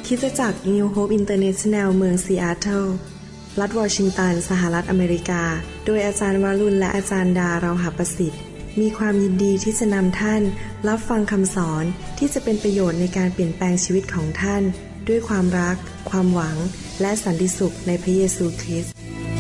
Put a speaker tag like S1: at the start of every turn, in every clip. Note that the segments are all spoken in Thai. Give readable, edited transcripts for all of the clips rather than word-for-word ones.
S1: คริสตจักร New Hope International เมืองซีแอตเทิลรัฐวอชิงตันสหรัฐอเมริกาโดยอาจารย์วรุณและอาจารย์ดาเราหประสิทธิ์มีความยินดีที่จะนำท่านรับฟังคำสอนที่จะเป็นประโยชน์ในการเปลี่ยนแปลงชีวิตของท่านด้วยความรักความหวังและสันติสุขในพระเยซูคริสต์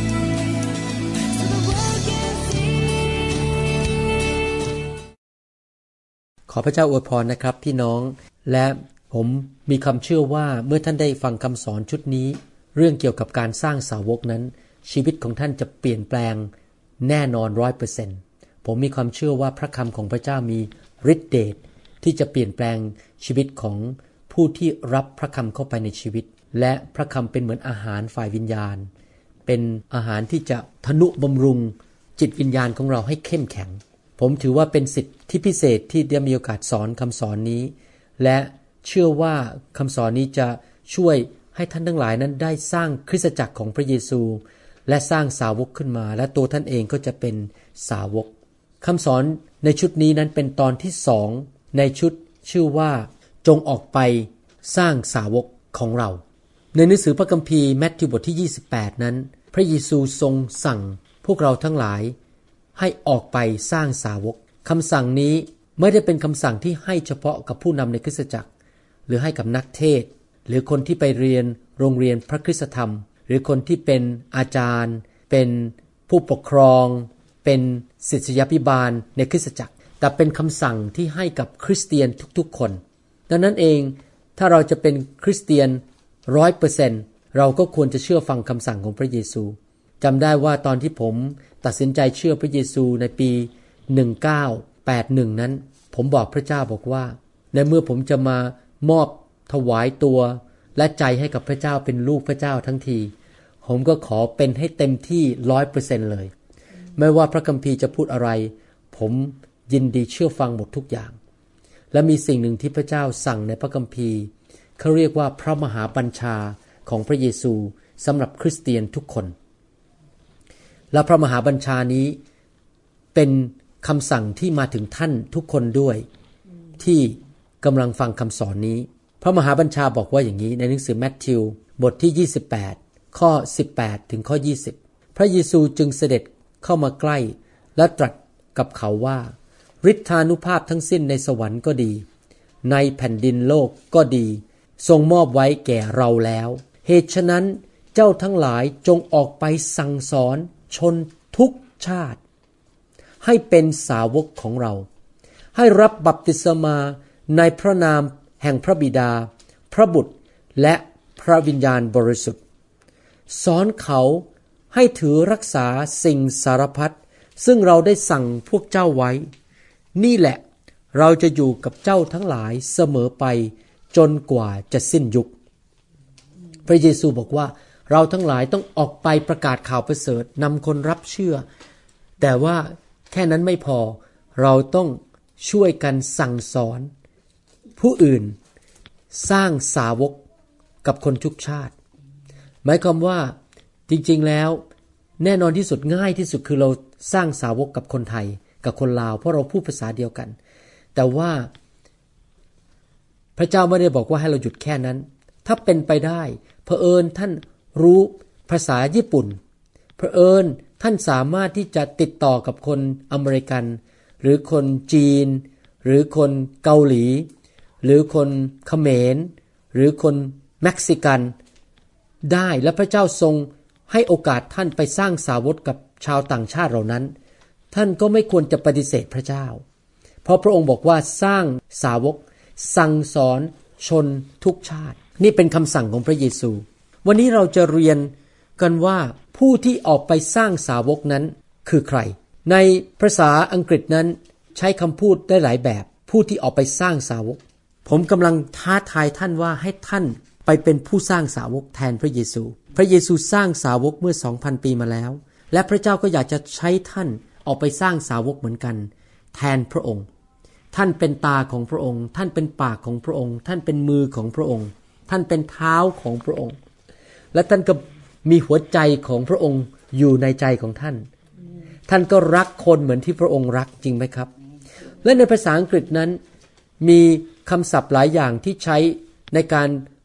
S2: ขอพระเจ้าอวยพรนะครับพี่น้องและผมมีคำเชื่อว่าเมื่อท่านได้ฟังคำสอนชุดนี้เรื่องเกี่ยวกับการสร้างสาวกนั้นชีวิตของท่านจะเปลี่ยนแปลงแน่นอน 100% ผมมีความเชื่อว่าพระคำของพระเจ้ามีฤทธิ์เดชที่จะเปลี่ยนแปลงชีวิตของผู้ที่รับพระคำเข้าไปในชีวิตและพระคำเป็นเหมือนอาหารฝ่ายวิญญาณเป็นอาหารที่จะทนุบำรุงจิตวิญญาณของเราให้เข้มแข็งผมถือว่าเป็นสิทธิพิเศษที่ได้มีโอกาสสอนคำสอนนี้และเชื่อว่าคำสอนนี้จะช่วยให้ท่านทั้งหลายนั้นได้สร้างคริสตจักรของพระเยซูและสร้างสาวกขึ้นมาและตัวท่านเองก็จะเป็นสาวกคำสอนในชุดนี้นั้นเป็นตอนที่2ในชุดชื่อว่าจงออกไปสร้างสาวกของเราในหนังสือพระคัมภีร์มัทธิวบทที่28นั้นพระเยซูทรงสั่งพวกเราทั้งหลายให้ออกไปสร้างสาวกคำสั่งนี้ไม่ได้เป็นคำสั่งที่ให้เฉพาะกับผู้นำในคริสตจักรหรือให้กับนักเทศน์หรือคนที่ไปเรียนโรงเรียนพระคริสตธรรมหรือคนที่เป็นอาจารย์เป็นผู้ปกครองเป็นศิษยาภิบาลในคริสตจักรแต่เป็นคำสั่งที่ให้กับคริสเตียนทุกๆคนดังนั้นเองถ้าเราจะเป็นคริสเตียน 100% เราก็ควรจะเชื่อฟังคำสั่งของพระเยซูจำได้ว่าตอนที่ผมตัดสินใจเชื่อพระเยซูในปี1981นั้นผมบอกพระเจ้าบอกว่าในเมื่อผมจะมามอบถวายตัวและใจให้กับพระเจ้าเป็นลูกพระเจ้าทั้งทีผมก็ขอเป็นให้เต็มที่ 100% เลยไม่ว่าพระคัมภีร์จะพูดอะไรผมยินดีเชื่อฟังหมดทุกอย่างและมีสิ่งหนึ่งที่พระเจ้าสั่งในพระคัมภีร์เขาเรียกว่าพระมหาบัญชาของพระเยซูสำหรับคริสเตียนทุกคนและพระมหาบัญชานี้เป็นคำสั่งที่มาถึงท่านทุกคนด้วยที่กำลังฟังคำสอนนี้พระมหาบัญชาบอกว่าอย่างนี้ในหนังสือมัทธิวบทที่28ข้อ18ถึงข้อ20พระเยซูจึงเสด็จเข้ามาใกล้และตรัสกับเขาว่าฤทธานุภาพทั้งสิ้นในสวรรค์ก็ดีในแผ่นดินโลกก็ดีทรงมอบไว้แก่เราแล้วเหตุฉะนั้นเจ้าทั้งหลายจงออกไปสั่งสอนชนทุกชาติให้เป็นสาวกของเราให้รับบัพติศมาในพระนามแห่งพระบิดาพระบุตรและพระวิญญาณบริสุทธิ์สอนเขาให้ถือรักษาสิ่งสารพัดซึ่งเราได้สั่งพวกเจ้าไว้นี่แหละเราจะอยู่กับเจ้าทั้งหลายเสมอไปจนกว่าจะสิ้นยุคพระเยซูบอกว่าเราทั้งหลายต้องออกไปประกาศข่าวประเสริฐนำคนรับเชื่อแต่ว่าแค่นั้นไม่พอเราต้องช่วยกันสั่งสอนผู้อื่นสร้างสาวกกับคนทุกชาติหมายความว่าจริงๆแล้วแน่นอนที่สุดง่ายที่สุดคือเราสร้างสาวกกับคนไทยกับคนลาวเพราะเราพูดภาษาเดียวกันแต่ว่าพระเจ้าไม่ได้บอกว่าให้เราหยุดแค่นั้นถ้าเป็นไปได้เผอิญท่านรู้ภาษาญี่ปุ่นเผอิญท่านสามารถที่จะติดต่อกับคนอเมริกันหรือคนจีนหรือคนเกาหลีหรือคนเขมรหรือคนเม็กซิกันได้และพระเจ้าทรงให้โอกาสท่านไปสร้างสาวกกับชาวต่างชาติเหล่านั้นท่านก็ไม่ควรจะปฏิเสธพระเจ้าเพราะพระองค์บอกว่าสร้างสาวกสั่งสอนชนทุกชาตินี่เป็นคำสั่งของพระเยซูวันนี้เราจะเรียนกันว่าผู้ที่ออกไปสร้างสาวกนั้นคือใครในภาษาอังกฤษนั้นใช้คำพูดได้หลายแบบผู้ที่ออกไปสร้างสาวกผมกำลังท้าทายท่านว่าให้ท่านไปเป็นผู้สร้างสาวกแทนพระเยซูพระเยซูสร้างสาวกเมื่อ 2,000 ปีมาแล้วและพระเจ้าก็อยากจะใช้ท่านออกไปสร้างสาวกเหมือนกันแทนพระองค์ท่านเป็นตาของพระองค์ท่านเป็นปากของพระองค์ท่านเป็นมือของพระองค์ท่านเป็นเท้าของพระองค์และท่านก็มีหัวใจของพระองค์อยู่ในใจของท่านท่านก็รักคนเหมือนที่พระองค์รักจริงไหมครับและในภาษาอังกฤษนั้นมีคำศัพท์หลายอย่างที่ใช้ในการ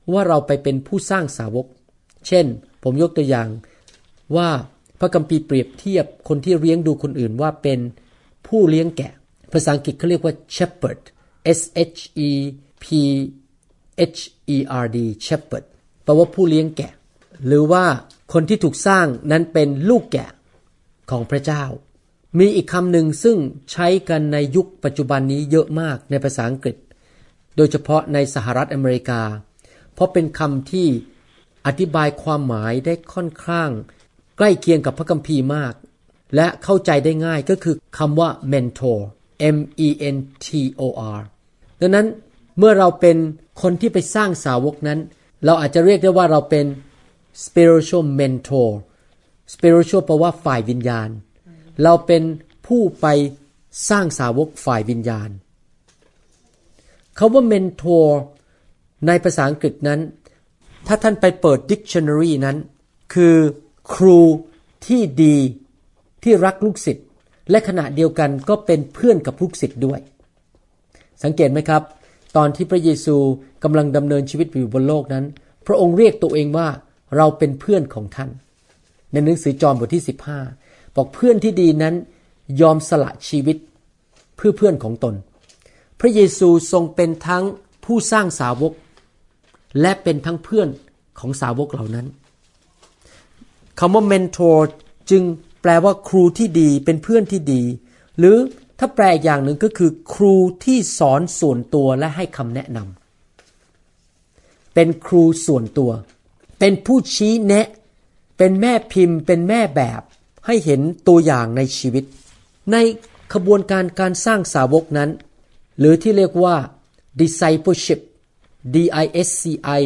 S2: ว่าเราไปเป็นผู้สร้างสาวกเช่นผมยกตัวอย่างว่าพระคัมภีร์เปรียบเทียบคนที่เลี้ยงดูคนอื่นว่าเป็นผู้เลี้ยงแกะภาษาอังกฤษเขาเรียกว่า shepherd S H E P H E R D shepherd แปลว่าผู้เลี้ยงแกะหรือว่าคนที่ถูกสร้างนั้นเป็นลูกแกะของพระเจ้ามีอีกคำหนึ่งซึ่งใช้กันในยุคปัจจุบันนี้เยอะมากในภาษาอังกฤษโดยเฉพาะในสหรัฐอเมริกาเพราะเป็นคำที่อธิบายความหมายได้ค่อนข้างใกล้เคียงกับพระคัมภีร์มากและเข้าใจได้ง่ายก็คือคำว่า mentor M E N T O R ดังนั้นเมื่อเราเป็นคนที่ไปสร้างสาวกนั้นเราอาจจะเรียกได้ว่าเราเป็น spiritual mentor spiritual แปลว่าฝ่ายวิญญาณเราเป็นผู้ไปสร้างสาวกฝ่ายวิญญาณคำว่า mentor ในภาษาอังกฤษนั้นถ้าท่านไปเปิด dictionary นั้นคือครูที่ดีที่รักลูกศิษย์และขณะเดียวกันก็เป็นเพื่อนกับลูกศิษย์ด้วยสังเกตไหมครับตอนที่พระเยซูกำลังดำเนินชีวิตอยู่บนโลกนั้นพระองค์เรียกตัวเองว่าเราเป็นเพื่อนของท่านในหนังสือจอห์นบทที่15บอกเพื่อนที่ดีนั้นยอมสละชีวิตเพื่อเพื่อนของตนพระเยซูทรงเป็นทั้งผู้สร้างสาวกและเป็นทั้งเพื่อนของสาวกเหล่านั้นคำว่า mentor จึงแปลว่าครูที่ดีเป็นเพื่อนที่ดีหรือถ้าแปลอีกอย่างหนึ่งก็คือครูที่สอนส่วนตัวและให้คำแนะนำเป็นครูส่วนตัวเป็นผู้ชี้แนะเป็นแม่พิมพ์เป็นแม่แบบให้เห็นตัวอย่างในชีวิตในขบวนการการสร้างสาวกนั้นหรือที่เรียกว่า discipleship D I S C I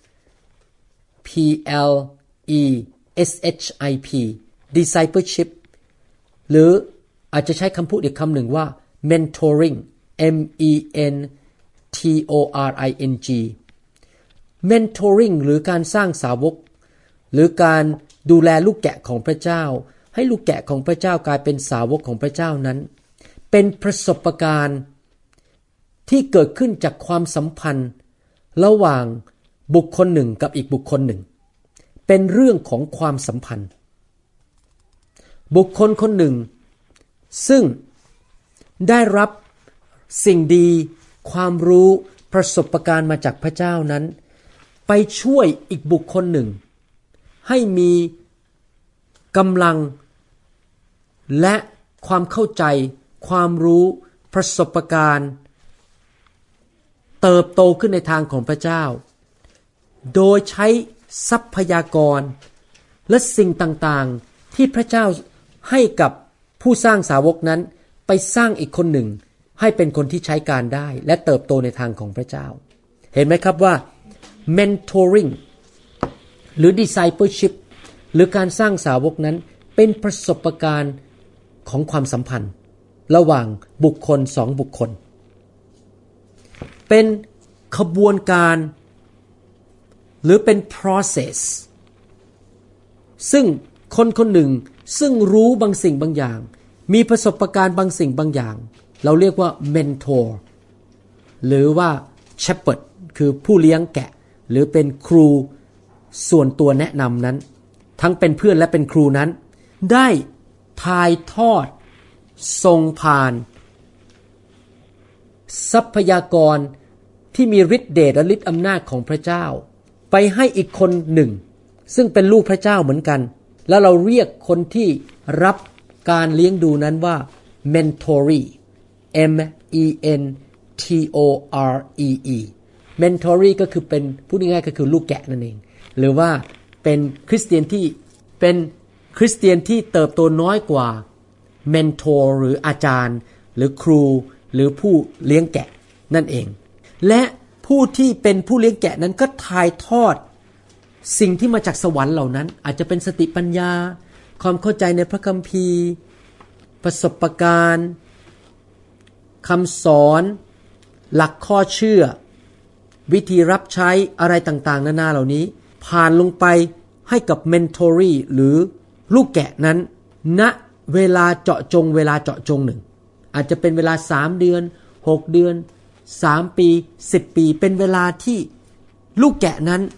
S2: P L E S H I P discipleship หรืออาจจะใช้คำพูดอีกคำหนึ่งว่า mentoring M E N T O R I N G mentoring หรือการสร้างสาวกหรือการดูแลลูกแกะของพระเจ้าให้ลูกแกะของพระเจ้ากลายเป็นสาวกของพระเจ้านั้นเป็นประสบการณ์ที่เกิดขึ้นจากความสัมพันธ์ระหว่างบุคคลหนึ่งกับอีกบุคคลหนึ่งเป็นเรื่องของความสัมพันธ์บุคคลคนหนึ่งซึ่งได้รับสิ่งดีความรู้ประสบการณ์มาจากพระเจ้านั้นไปช่วยอีกบุคคลหนึ่งให้มีกำลังและความเข้าใจความรู้ประสบการณ์เติบโตขึ้นในทางของพระเจ้าโดยใช้ทรัพยากรและสิ่งต่างๆที่พระเจ้าให้กับผู้สร้างสาวกนั้นไปสร้างอีกคนหนึ่งให้เป็นคนที่ใช้การได้และเติบโตในทางของพระเจ้าเห็นไหมครับว่า mentoring หรือ discipleship หรือการสร้างสาวกนั้นเป็นประสบการณ์ของความสัมพันธ์ระหว่างบุคคลสองบุคคลเป็นขบวนการหรือเป็น process ซึ่งคนคนหนึ่งซึ่งรู้บางสิ่งบางอย่างมีประสบการณ์บางสิ่งบางอย่างเราเรียกว่า mentor หรือว่า shepherd คือผู้เลี้ยงแกะหรือเป็นครูส่วนตัวแนะนำนั้นทั้งเป็นเพื่อนและเป็นครูนั้นได้ถ่ายทอดส่งผ่านทรัพยากรที่มีฤทธิ์เดชและฤทธิ์อำนาจของพระเจ้าไปให้อีกคนหนึ่งซึ่งเป็นลูกพระเจ้าเหมือนกันแล้วเราเรียกคนที่รับการเลี้ยงดูนั้นว่า mentoree M E N T O R E E mentoree ก็คือเป็นพูดง่ายๆก็คือลูกแกะนั่นเองหรือว่าเป็นคริสเตียนที่เติบโตน้อยกว่า mentor หรืออาจารย์หรือครูหรือผู้เลี้ยงแกะนั่นเองและผู้ที่เป็นผู้เลี้ยงแกะนั้นก็ถ่ายทอดสิ่งที่มาจากสวรรค์เหล่านั้นอาจจะเป็นสติปัญญาความเข้าใจในพระคัมภีร์ประสบการณ์คำสอนหลักข้อเชื่อวิธีรับใช้อะไรต่างๆนานาเหล่านี้ผ่านลงไปให้กับ mentoree หรือลูกแกะนั้นณเวลาเจาะจงหนึ่งอาจจะเป็นเวลา3 เดือน6 เดือน3 ปี10 ปีเป็นเวลาที่ลูกแกะนั้น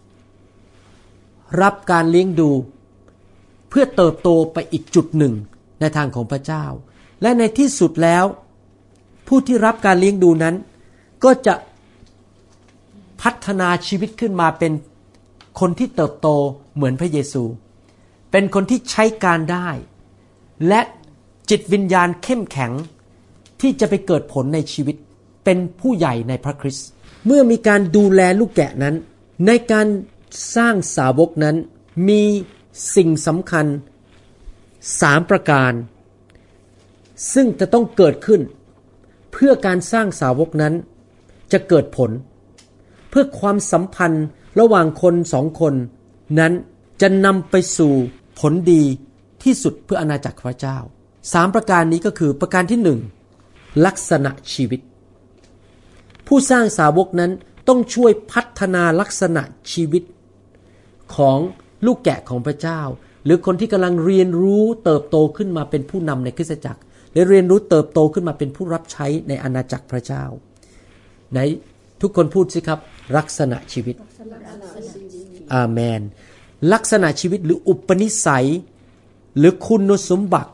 S2: รับการเลี้ยงดูเพื่อเติบโตไปอีกจุดหนึ่งในทางของพระเจ้าและในที่สุดแล้วผู้ที่รับการเลี้ยงดูนั้นก็จะพัฒนาชีวิตขึ้นมาเป็นคนที่เติบโตเหมือนพระเยซูเป็นคนที่ใช้การได้และจิตวิญญาณเข้มแข็งที่จะไปเกิดผลในชีวิตเป็นผู้ใหญ่ในพระคริสต์เมื่อมีการดูแลลูกแกะนั้นในการสร้างสาวกนั้นมีสิ่งสำคัญ3ประการซึ่งจะต้องเกิดขึ้นเพื่อการสร้างสาวกนั้นจะเกิดผลเพื่อความสัมพันธ์ระหว่างคน2คนนั้นจะนำไปสู่ผลดีที่สุดเพื่ออาณาจักรพระเจ้า3ประการนี้ก็คือประการที่1ลักษณะชีวิตผู้สร้างสาวกนั้นต้องช่วยพัฒนาลักษณะชีวิตของลูกแกะของพระเจ้าหรือคนที่กำลังเรียนรู้เติบโตขึ้นมาเป็นผู้นำในคริสตจักรและเรียนรู้เติบโตขึ้นมาเป็นผู้รับใช้ในอาณาจักรพระเจ้าไหนทุกคนพูดสิครับลักษณะชีวิตอาเมนลักษณะชีวิตหรืออุปนิสัยหรือคุณสมบัติ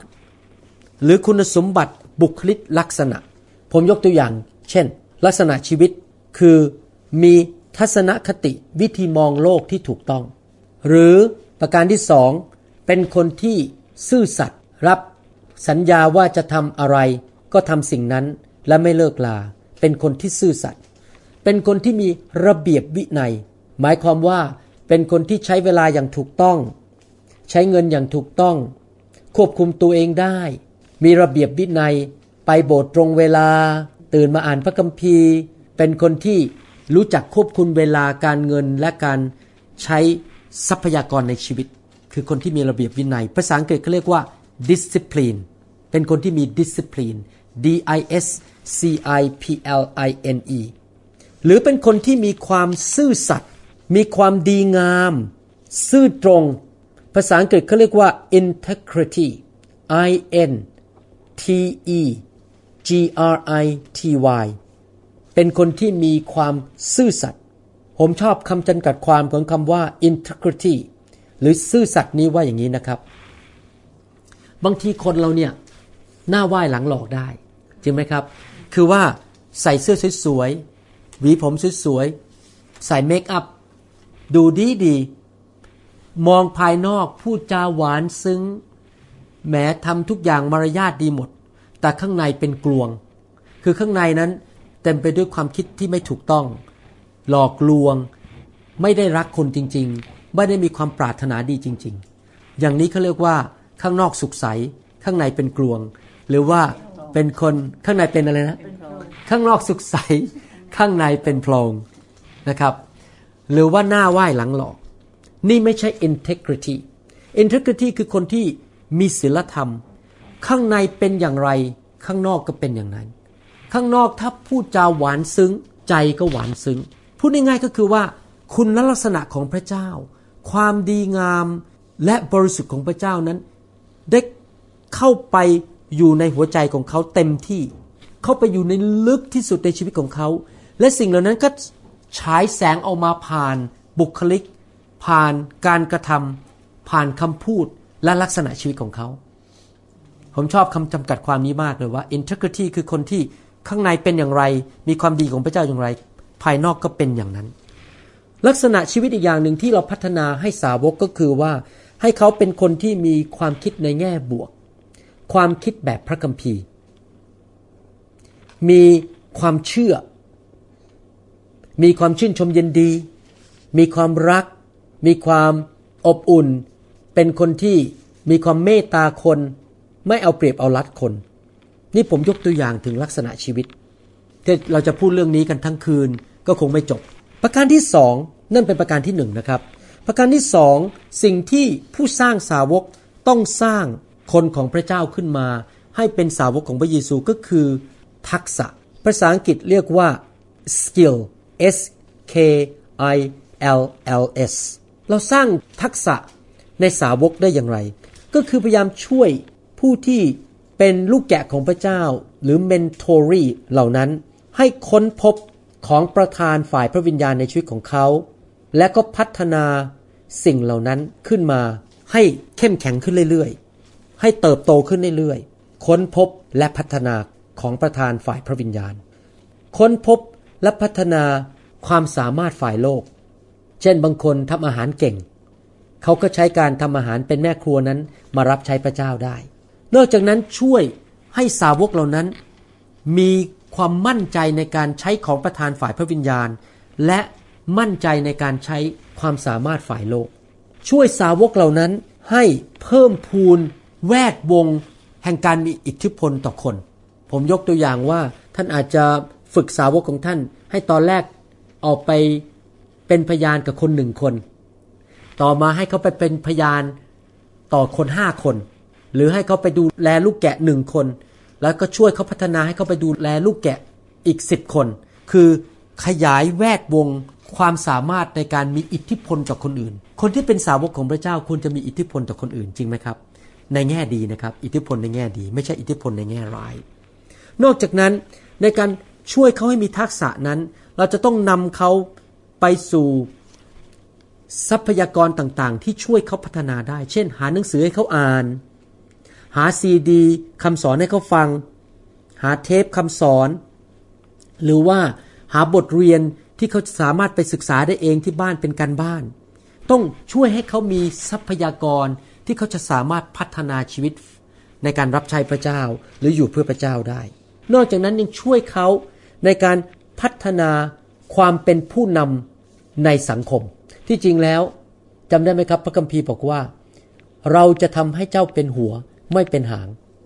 S2: บุคลิกลักษณะผมยกตัวอย่างเช่นลักษณะชีวิตคือมีทัศนคติวิธีมองโลกที่ถูกต้องหรือประการที่2เป็นคนที่ซื่อสัตย์รับสัญญาว่าจะทำอะไรก็ทำสิ่งนั้นและไม่เลิกลาเป็นคนที่ซื่อสัตย์เป็นคนที่มีระเบียบวินัยหมายความว่าเป็นคนที่ใช้เวลาอย่างถูกต้องใช้เงินอย่างถูกต้องควบคุมตัวเองได้มีระเบียบวินัยไปโบสถ์ตรงเวลาตื่นมาอ่านพระคัมภีร์เป็นคนที่รู้จักควบคุมเวลาการเงินและการใช้ทรัพยากรในชีวิตคือคนที่มีระเบียบวินัยภาษาอังกฤษเขาเรียกว่า discipline เป็นคนที่มี discipline D-I-S-C-I-P-L-I-N-E หรือเป็นคนที่มีความซื่อสัตย์มีความดีงามซื่อตรงภาษาอังกฤษเขาเรียกว่า integrity I-N-T-E-G-R-I-T-Y เป็นคนที่มีความซื่อสัตย์ผมชอบคำจำกัดความของคำว่า integrity หรือซื่อสัตย์นี้ว่าอย่างนี้นะครับบางทีคนเราเนี่ยหน้าไหว้หลังหลอกได้จริงไหมครับคือว่าใส่เสื้อสวยๆหวีผมสวยๆใส่เมคอัพดูดีมองภายนอกพูดจาหวานซึ้งแม้ทำทุกอย่างมารยาทดีหมดแต่ข้างในเป็นกลวงคือข้างในนั้นเต็มไปด้วยความคิดที่ไม่ถูกต้องหลอกลวงไม่ได้รักคนจริงๆไม่ได้มีความปรารถนาดีจริงๆอย่างนี้เขาเรียกว่าข้างนอกสุขใสข้างในเป็นกลวงหรือว่าเป็นคนข้างในเป็นอะไรนะข้างนอกสุขใสข้างในเป็นโพรงนะครับหรือว่าหน้าไหว้หลังหลอกนี่ไม่ใช่ integrity คือคนที่มีศีลธรรมข้างในเป็นอย่างไรข้างนอกก็เป็นอย่างนั้นข้างนอกถ้าพูดจาหวานซึ้งใจก็หวานซึ้งพูดง่ายๆก็คือว่าคุณลักษณะของพระเจ้าความดีงามและบริสุทธิ์ของพระเจ้านั้นได้เข้าไปอยู่ในหัวใจของเขาเต็มที่เข้าไปอยู่ในลึกที่สุดในชีวิตของเขาและสิ่งเหล่านั้นก็ฉายแสงออกมาผ่านบุคลิกผ่านการกระทำผ่านคำพูดและลักษณะชีวิตของเขาผมชอบคำจำกัดความนี้มากเลยว่า integrity คือคนที่ข้างในเป็นอย่างไรมีความดีของพระเจ้าอย่างไรภายนอกก็เป็นอย่างนั้นลักษณะชีวิตอีกอย่างหนึ่งที่เราพัฒนาให้สาวกก็คือว่าให้เขาเป็นคนที่มีความคิดในแง่บวกความคิดแบบพระคัมภีร์มีความเชื่อมีความชื่นชมยินดีมีความรักมีความอบอุ่นเป็นคนที่มีความเมตตาคนไม่เอาเปรียบเอารัดคนนี่ผมยกตัวอย่างถึงลักษณะชีวิตที่เราจะพูดเรื่องนี้กันทั้งคืนก็คงไม่จบประการที่2นั่นเป็นประการที่1นะครับประการที่2สิ่งที่ผู้สร้างสาวกต้องสร้างคนของพระเจ้าขึ้นมาให้เป็นสาวกของพระเยซูก็คือทักษะภาษาอังกฤษเรียกว่า skill S-K-I-L-L-S เราสร้างทักษะในสาวกได้อย่างไรก็คือพยายามช่วยผู้ที่เป็นลูกแกะของพระเจ้าหรือ mentoree เหล่านั้นให้ค้นพบของประธานฝ่ายพระวิญญาณในชีวิตของเขาและก็พัฒนาสิ่งเหล่านั้นขึ้นมาให้เข้มแข็งขึ้นเรื่อยๆให้เติบโตขึ้นเรื่อยๆค้นพบและพัฒนาของประธานฝ่ายพระวิญญาณค้นพบและพัฒนาความสามารถฝ่ายโลกเช่นบางคนทำอาหารเก่งเขาก็ใช้การทำอาหารเป็นแม่ครัวนั้นมารับใช้พระเจ้าได้นอกจากนั้นช่วยให้สาวกเหล่านั้นมีความมั่นใจในการใช้ของประธานฝ่ายพระวิญญาณและมั่นใจในการใช้ความสามารถฝ่ายโลกช่วยสาวกเหล่านั้นให้เพิ่มพูนแวดวงแห่งการมีอิทธิพลต่อคนผมยกตัวอย่างว่าท่านอาจจะฝึกสาวกของท่านให้ตอนแรกออกไปเป็นพยานกับคน1 คนต่อมาให้เขาไปเป็นพยานต่อคน5 คนหรือให้เขาไปดูแลลูกแกะ1 คนแล้วก็ช่วยเขาพัฒนาให้เขาไปดูแลลูกแกะอีก10 คนคือขยายแวดวงความสามารถในการมีอิทธิพลต่อคนอื่นคนที่เป็นสาวกของพระเจ้าควรจะมีอิทธิพลต่อคนอื่นจริงไหมครับในแง่ดีนะครับอิทธิพลในแง่ดีไม่ใช่อิทธิพลในแง่ร้ายนอกจากนั้นในการช่วยเขาให้มีทักษะนั้นเราจะต้องนำเขาไปสู่ทรัพยากรต่างๆที่ช่วยเขาพัฒนาได้เช่นหาหนังสือให้เขาอ่านหาซีดีคำสอนให้เขาฟังหาเทปคำสอนหรือว่าหาบทเรียนที่เขาสามารถไปศึกษาได้เองที่บ้านเป็นการบ้านต้องช่วยให้เขามีทรัพยากรที่เขาจะสามารถพัฒนาชีวิตในการรับใช้พระเจ้าหรืออยู่เพื่อพระเจ้าได้นอกจากนั้นยังช่วยเขาในการพัฒนาความเป็นผู้นำในสังคมที่จริงแล้วจำได้ไหมครับพระคัมภีร์บอกว่าเราจะทำให้เจ้าเป็นหัวไม่เป็นหาง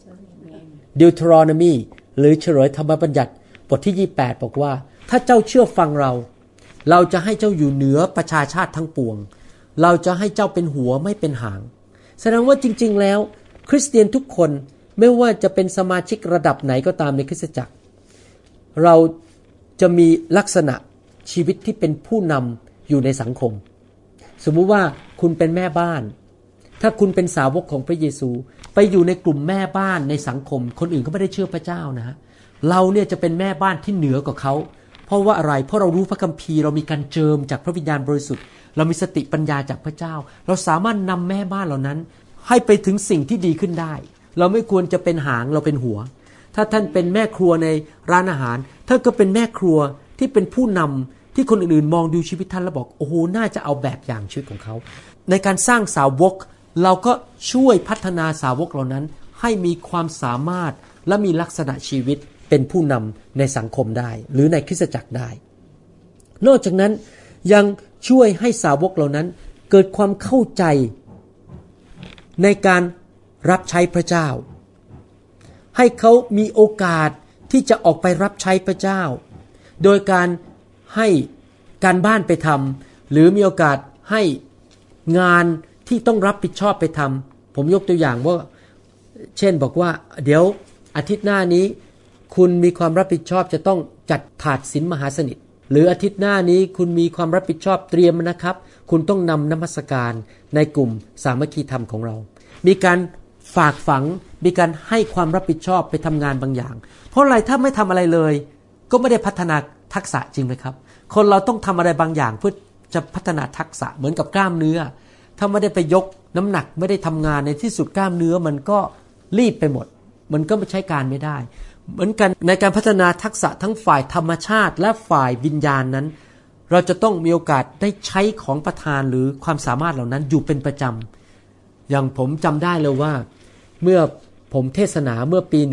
S2: Deuteronomy หรือเฉลยธรรมบัญญัติบทที่28บอกว่าถ้าเจ้าเชื่อฟังเราจะให้เจ้าอยู่เหนือประชาชาติทั้งปวงเราจะให้เจ้าเป็นหัวไม่เป็นหางแสดงว่าจริงๆแล้วคริสเตียนทุกคนไม่ว่าจะเป็นสมาชิกระดับไหนก็ตามในคริสตจักรเราจะมีลักษณะชีวิตที่เป็นผู้นำอยู่ในสังคมสมมุติว่าคุณเป็นแม่บ้านถ้าคุณเป็นสาวกของพระเยซูไปอยู่ในกลุ่มแม่บ้านในสังคมคนอื่นก็ไม่ได้เชื่อพระเจ้านะเราเนี่ยจะเป็นแม่บ้านที่เหนือกว่าเขาเพราะว่าอะไรเพราะเรารู้พระคัมภีร์เรามีการเจิมจากพระวิญญาณบริสุทธิ์เรามีสติปัญญาจากพระเจ้าเราสามารถนำแม่บ้านเหล่านั้นให้ไปถึงสิ่งที่ดีขึ้นได้เราไม่ควรจะเป็นหางเราเป็นหัวถ้าท่านเป็นแม่ครัวในร้านอาหารท่านก็เป็นแม่ครัวที่เป็นผู้นำที่คนอื่นๆมองดูชีวิตท่านแล้วบอกโอ้โหน่าจะเอาแบบอย่างชีวิตของเขาในการสร้างสาวกเราก็ช่วยพัฒนาสาวกเหล่านั้นให้มีความสามารถและมีลักษณะชีวิตเป็นผู้นำในสังคมได้หรือในคริสตจักรได้นอกจากนั้นยังช่วยให้สาวกเหล่านั้นเกิดความเข้าใจในการรับใช้พระเจ้าให้เขามีโอกาสที่จะออกไปรับใช้พระเจ้าโดยการให้การบ้านไปทำหรือมีโอกาสให้งานที่ต้องรับผิดชอบไปทำผมยกตัวอย่างว่าเช่นบอกว่าเดี๋ยวอาทิตย์หน้านี้คุณมีความรับผิดชอบจะต้องจัดถาดศีลมหาสนิทหรืออาทิตย์หน้านี้คุณมีความรับผิดชอบเตรียมนะครับคุณต้องนำนมัสการในกลุ่มสามัคคีธรรมของเรามีการฝากฝังมีการให้ความรับผิดชอบไปทำงานบางอย่างเพราะอะไรถ้าไม่ทำอะไรเลยก็ไม่ได้พัฒนาทักษะจริงไหมครับคนเราต้องทำอะไรบางอย่างเพื่อจะพัฒนาทักษะเหมือนกับกล้ามเนื้อถ้าไม่ได้ไปยกน้ำหนักไม่ได้ทำงานในที่สุดกล้ามเนื้อมันก็รีบไปหมดมันก็ใช้การไม่ได้เหมือนกันในการพัฒนาทักษะทั้งฝ่ายธรรมชาติและฝ่ายวิญญาณนั้นเราจะต้องมีโอกาสได้ใช้ของประทานหรือความสามารถเหล่านั้นอยู่เป็นประจำอย่างผมจำได้เลยว่าเมื่อผมเทศนาเมื่อปี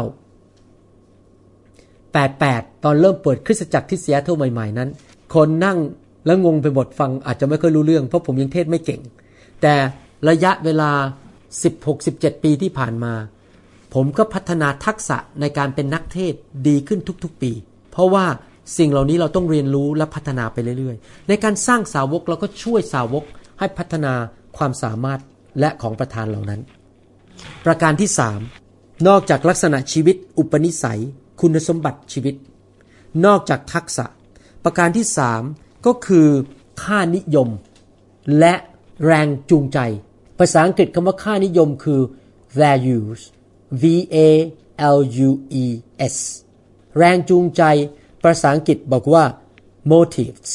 S2: 1988ตอนเริ่มเปิดคริสตจักรที่ซีแอตเทิลใหม่ๆนั้นคนนั่งแล้วงงไปหมดฟังอาจจะไม่ค่อยรู้เรื่องเพราะผมยังเทศไม่เก่งแต่ระยะเวลา 16-17 ปีที่ผ่านมาผมก็พัฒนาทักษะในการเป็นนักเทศดีขึ้นทุกๆปีเพราะว่าสิ่งเหล่านี้เราต้องเรียนรู้และพัฒนาไปเรื่อยๆในการสร้างสาวกเราก็ช่วยสาวกให้พัฒนาความสามารถและของประธานเหล่านั้นประการที่3นอกจากลักษณะชีวิตอุปนิสัยคุณสมบัติชีวิตนอกจากทักษะประการที่3ก็คือค่านิยมและแรงจูงใจภาษาอังกฤษคำว่าค่านิยมคือ values V A L U E S แรงจูงใจภาษาอังกฤษบอกว่า motives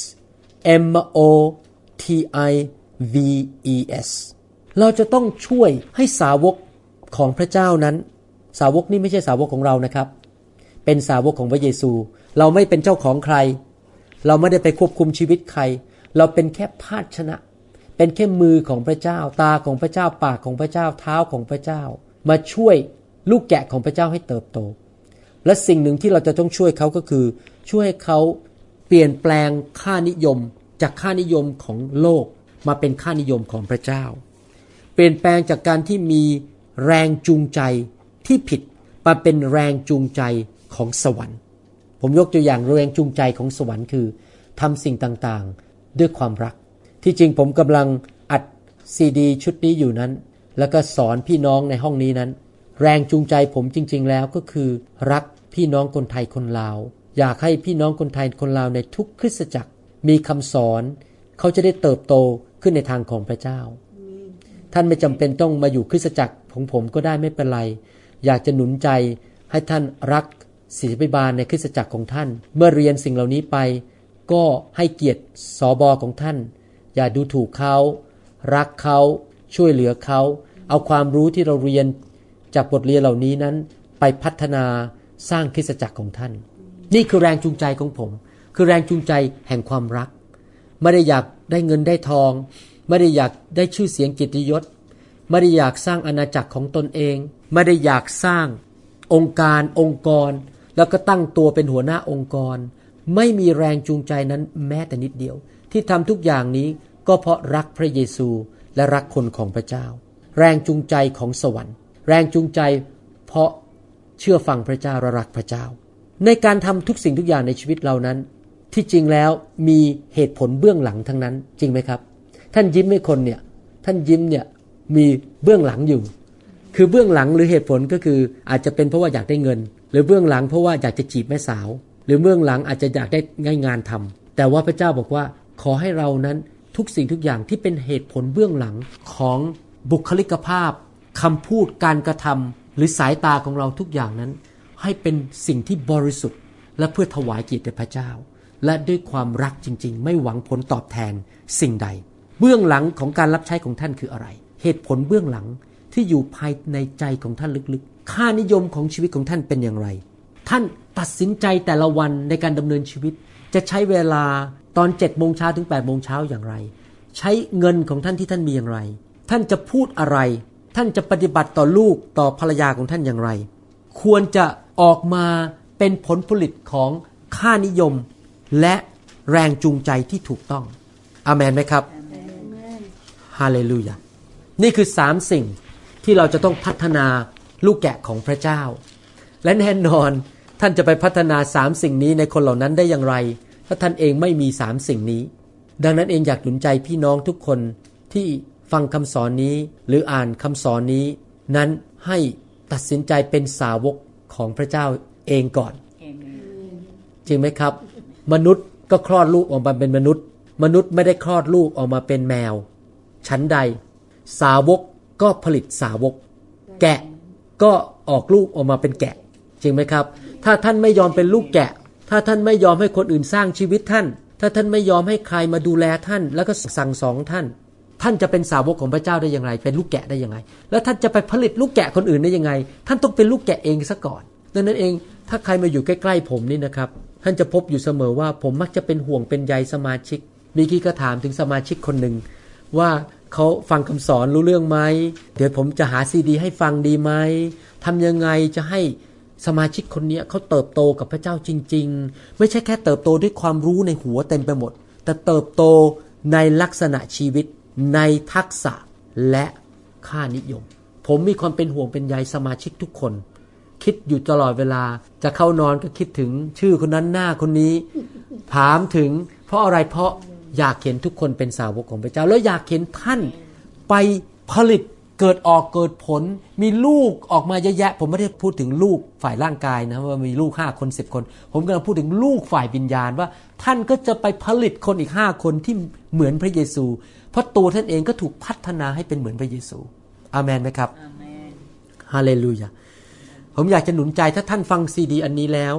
S2: motives เราจะต้องช่วยให้สาวกของพระเจ้านั้นสาวกนี่ไม่ใช่สาวกของเรานะครับเป็นสาวกของพระเยซูเราไม่เป็นเจ้าของใครเราไม่ได้ไปควบคุมชีวิตใครเราเป็นแค่ภาชนะเป็นแค่มือของพระเจ้าตาของพระเจ้าปากของพระเจ้าเท้าของพระเจ้ามาช่วยลูกแกะของพระเจ้าให้เติบโตและสิ่งหนึ่งที่เราจะต้องช่วยเขาก็คือช่วยให้เขาเปลี่ยนแปลงค่านิยมจากค่านิยมของโลกมาเป็นค่านิยมของพระเจ้าเปลี่ยนแปลงจากการที่มีแรงจูงใจที่ผิดมาเป็นแรงจูงใจของสวรรค์ผมยกตัวอย่างแรงจูงใจของสวรรค์คือทำสิ่งต่างๆด้วยความรักที่จริงผมกำลังอัดซีดีชุดนี้อยู่นั้นแล้วก็สอนพี่น้องในห้องนี้นั้นแรงจูงใจผมจริงๆแล้วก็คือรักพี่น้องคนไทยคนลาวอยากให้พี่น้องคนไทยคนลาวในทุกคริสตจักรมีคำสอนเขาจะได้เติบโตขึ้นในทางของพระเจ้าท่านไม่จำเป็นต้องมาอยู่คริสตจักรของผมก็ได้ไม่เป็นไรอยากจะหนุนใจให้ท่านรักศิษยาภิบาลในคริสตจักรของท่านเมื่อเรียนสิ่งเหล่านี้ไปก็ให้เกียรติสบของท่านอย่าดูถูกเขารักเขาช่วยเหลือเขาเอาความรู้ที่เราเรียนจากบทเรียนเหล่านี้นั้นไปพัฒนาสร้างคริสตจักรของท่านนี่คือแรงจูงใจของผมคือแรงจูงใจแห่งความรักไม่ได้อยากได้เงินได้ทองไม่ได้อยากได้ชื่อเสียงเกียรติยศไม่ได้อยากสร้างอาณาจักรของตนเองไม่ได้อยากสร้างองค์การองค์กรแล้วก็ตั้งตัวเป็นหัวหน้าองค์กรไม่มีแรงจูงใจนั้นแม้แต่นิดเดียวที่ทำทุกอย่างนี้ก็เพราะรักพระเยซูและรักคนของพระเจ้าแรงจูงใจของสวรรค์แรงจูงใจเพราะเชื่อฟังพระเจ้าและรักพระเจ้าในการทำทุกสิ่งทุกอย่างในชีวิตเรานั้นที่จริงแล้วมีเหตุผลเบื้องหลังทั้งนั้นจริงไหมครับท่านยิ้มให้คนเนี่ยท่านยิ้มเนี่ยมีเบื้องหลังอยู่คือเบื้องหลังหรือเหตุผลก็คืออาจจะเป็นเพราะว่าอยากได้เงินหรือเบื้องหลังเพราะว่าอยากจะจีบแม่สาวหรือเบื้องหลังอาจจะอยากได้งานทำแต่ว่าพระเจ้าบอกว่าขอให้เรานั้นทุกสิ่งทุกอย่างที่เป็นเหตุผลเบื้องหลังของบุคลิกภาพคำพูดการกระทำหรือสายตาของเราทุกอย่างนั้นให้เป็นสิ่งที่บริสุทธิ์และเพื่อถวายเกียรติแด่พระเจ้าและด้วยความรักจริงๆไม่หวังผลตอบแทนสิ่งใดเบื้องหลังของการรับใช้ของท่านคืออะไรเหตุผลเบื้องหลังที่อยู่ภายในใจของท่านลึกๆค่านิยมของชีวิตของท่านเป็นอย่างไรท่านตัดสินใจแต่ละวันในการดำเนินชีวิตจะใช้เวลาตอน 7:00 นถึง 8:00 นอย่างไรใช้เงินของท่านที่ท่านมีอย่างไรท่านจะพูดอะไรท่านจะปฏิบัติต่อลูกต่อภรรยาของท่านอย่างไรควรจะออกมาเป็นผลผลิตของค่านิยมและแรงจูงใจที่ถูกต้องอาเมนไหมครับฮาเลลูยานี่คือ3สิ่งที่เราจะต้องพัฒนาลูกแกะของพระเจ้าและแน่นอนท่านจะไปพัฒนา3สิ่งนี้ในคนเหล่านั้นได้อย่างไรถ้าท่านเองไม่มี3สิ่งนี้ดังนั้นเองอยากหนุนใจพี่น้องทุกคนที่ฟังคำสอนนี้หรืออ่านคำสอนนี้นั้นให้ตัดสินใจเป็นสาวกของพระเจ้าเองก่อนจริงไหมครับมนุษย์ก็คลอดลูกออกมาเป็นมนุษย์มนุษย์ไม่ได้คลอดลูกออกมาเป็นแมวชั้นใดสาวกก็ผลิตสาวกแกะก็ออกลูกออกมาเป็นแกะจริงไหมครับถ้าท่านไม่ยอมเป็นลูกแกะถ้าท่านไม่ยอมให้คนอื่นสร้างชีวิตท่านถ้าท่านไม่ยอมให้ใครมาดูแลท่านแล้วก็สั่งสอนท่านท่านจะเป็นสาวกของพระเจ้าได้อย่างไรเป็นลูกแกะได้ยังไงแล้วท่านจะไปผลิตลูกแกะคนอื่นได้ยังไงท่านต้องเป็นลูกแกะเองซะก่อนดังนั้นเองถ้าใครมาอยู่ใกล้ๆผมนี่นะครับท่านจะพบอยู่เสมอว่าผมมักจะเป็นห่วงเป็นใยสมาชิกมีกี้ก็ถามถึงสมาชิกคนหนึ่งว่าเขาฟังคำสอนรู้เรื่องไหมเดี๋ยวผมจะหาซีดีให้ฟังดีไหมทำยังไงจะให้สมาชิกคนนี้เขาเติบโตกับพระเจ้าจริงๆไม่ใช่แค่เติบโตด้วยความรู้ในหัวเต็มไปหมดแต่เติบโตในลักษณะชีวิตในทักษะและค่านิยมผมมีความเป็นห่วงเป็นใยสมาชิกทุกคนคิดอยู่ตลอดเวลาจะเข้านอนก็คิดถึงชื่อคนนั้นหน้าคนนี้ถามถึงเพราะอะไรเพราะอยากเห็นทุกคนเป็นสาวกของพระเจ้าแล้วอยากเห็นท่านไปผลิตเกิดออกเกิดผลมีลูกออกมาเยอะแยะผมไม่ได้พูดถึงลูกฝ่ายร่างกายนะว่ามีลูก5คน10คนผมกำลังพูดถึงลูกฝ่ายวิญญาณว่าท่านก็จะไปผลิตคนอีก5คนที่เหมือนพระเยซูเพราะตัวท่านเองก็ถูกพัฒนาให้เป็นเหมือนพระเยซูอาเมนไหมครับอาเมนฮาเลลูยาผมอยากจะหนุนใจถ้าท่านฟังซีดีอันนี้แล้ว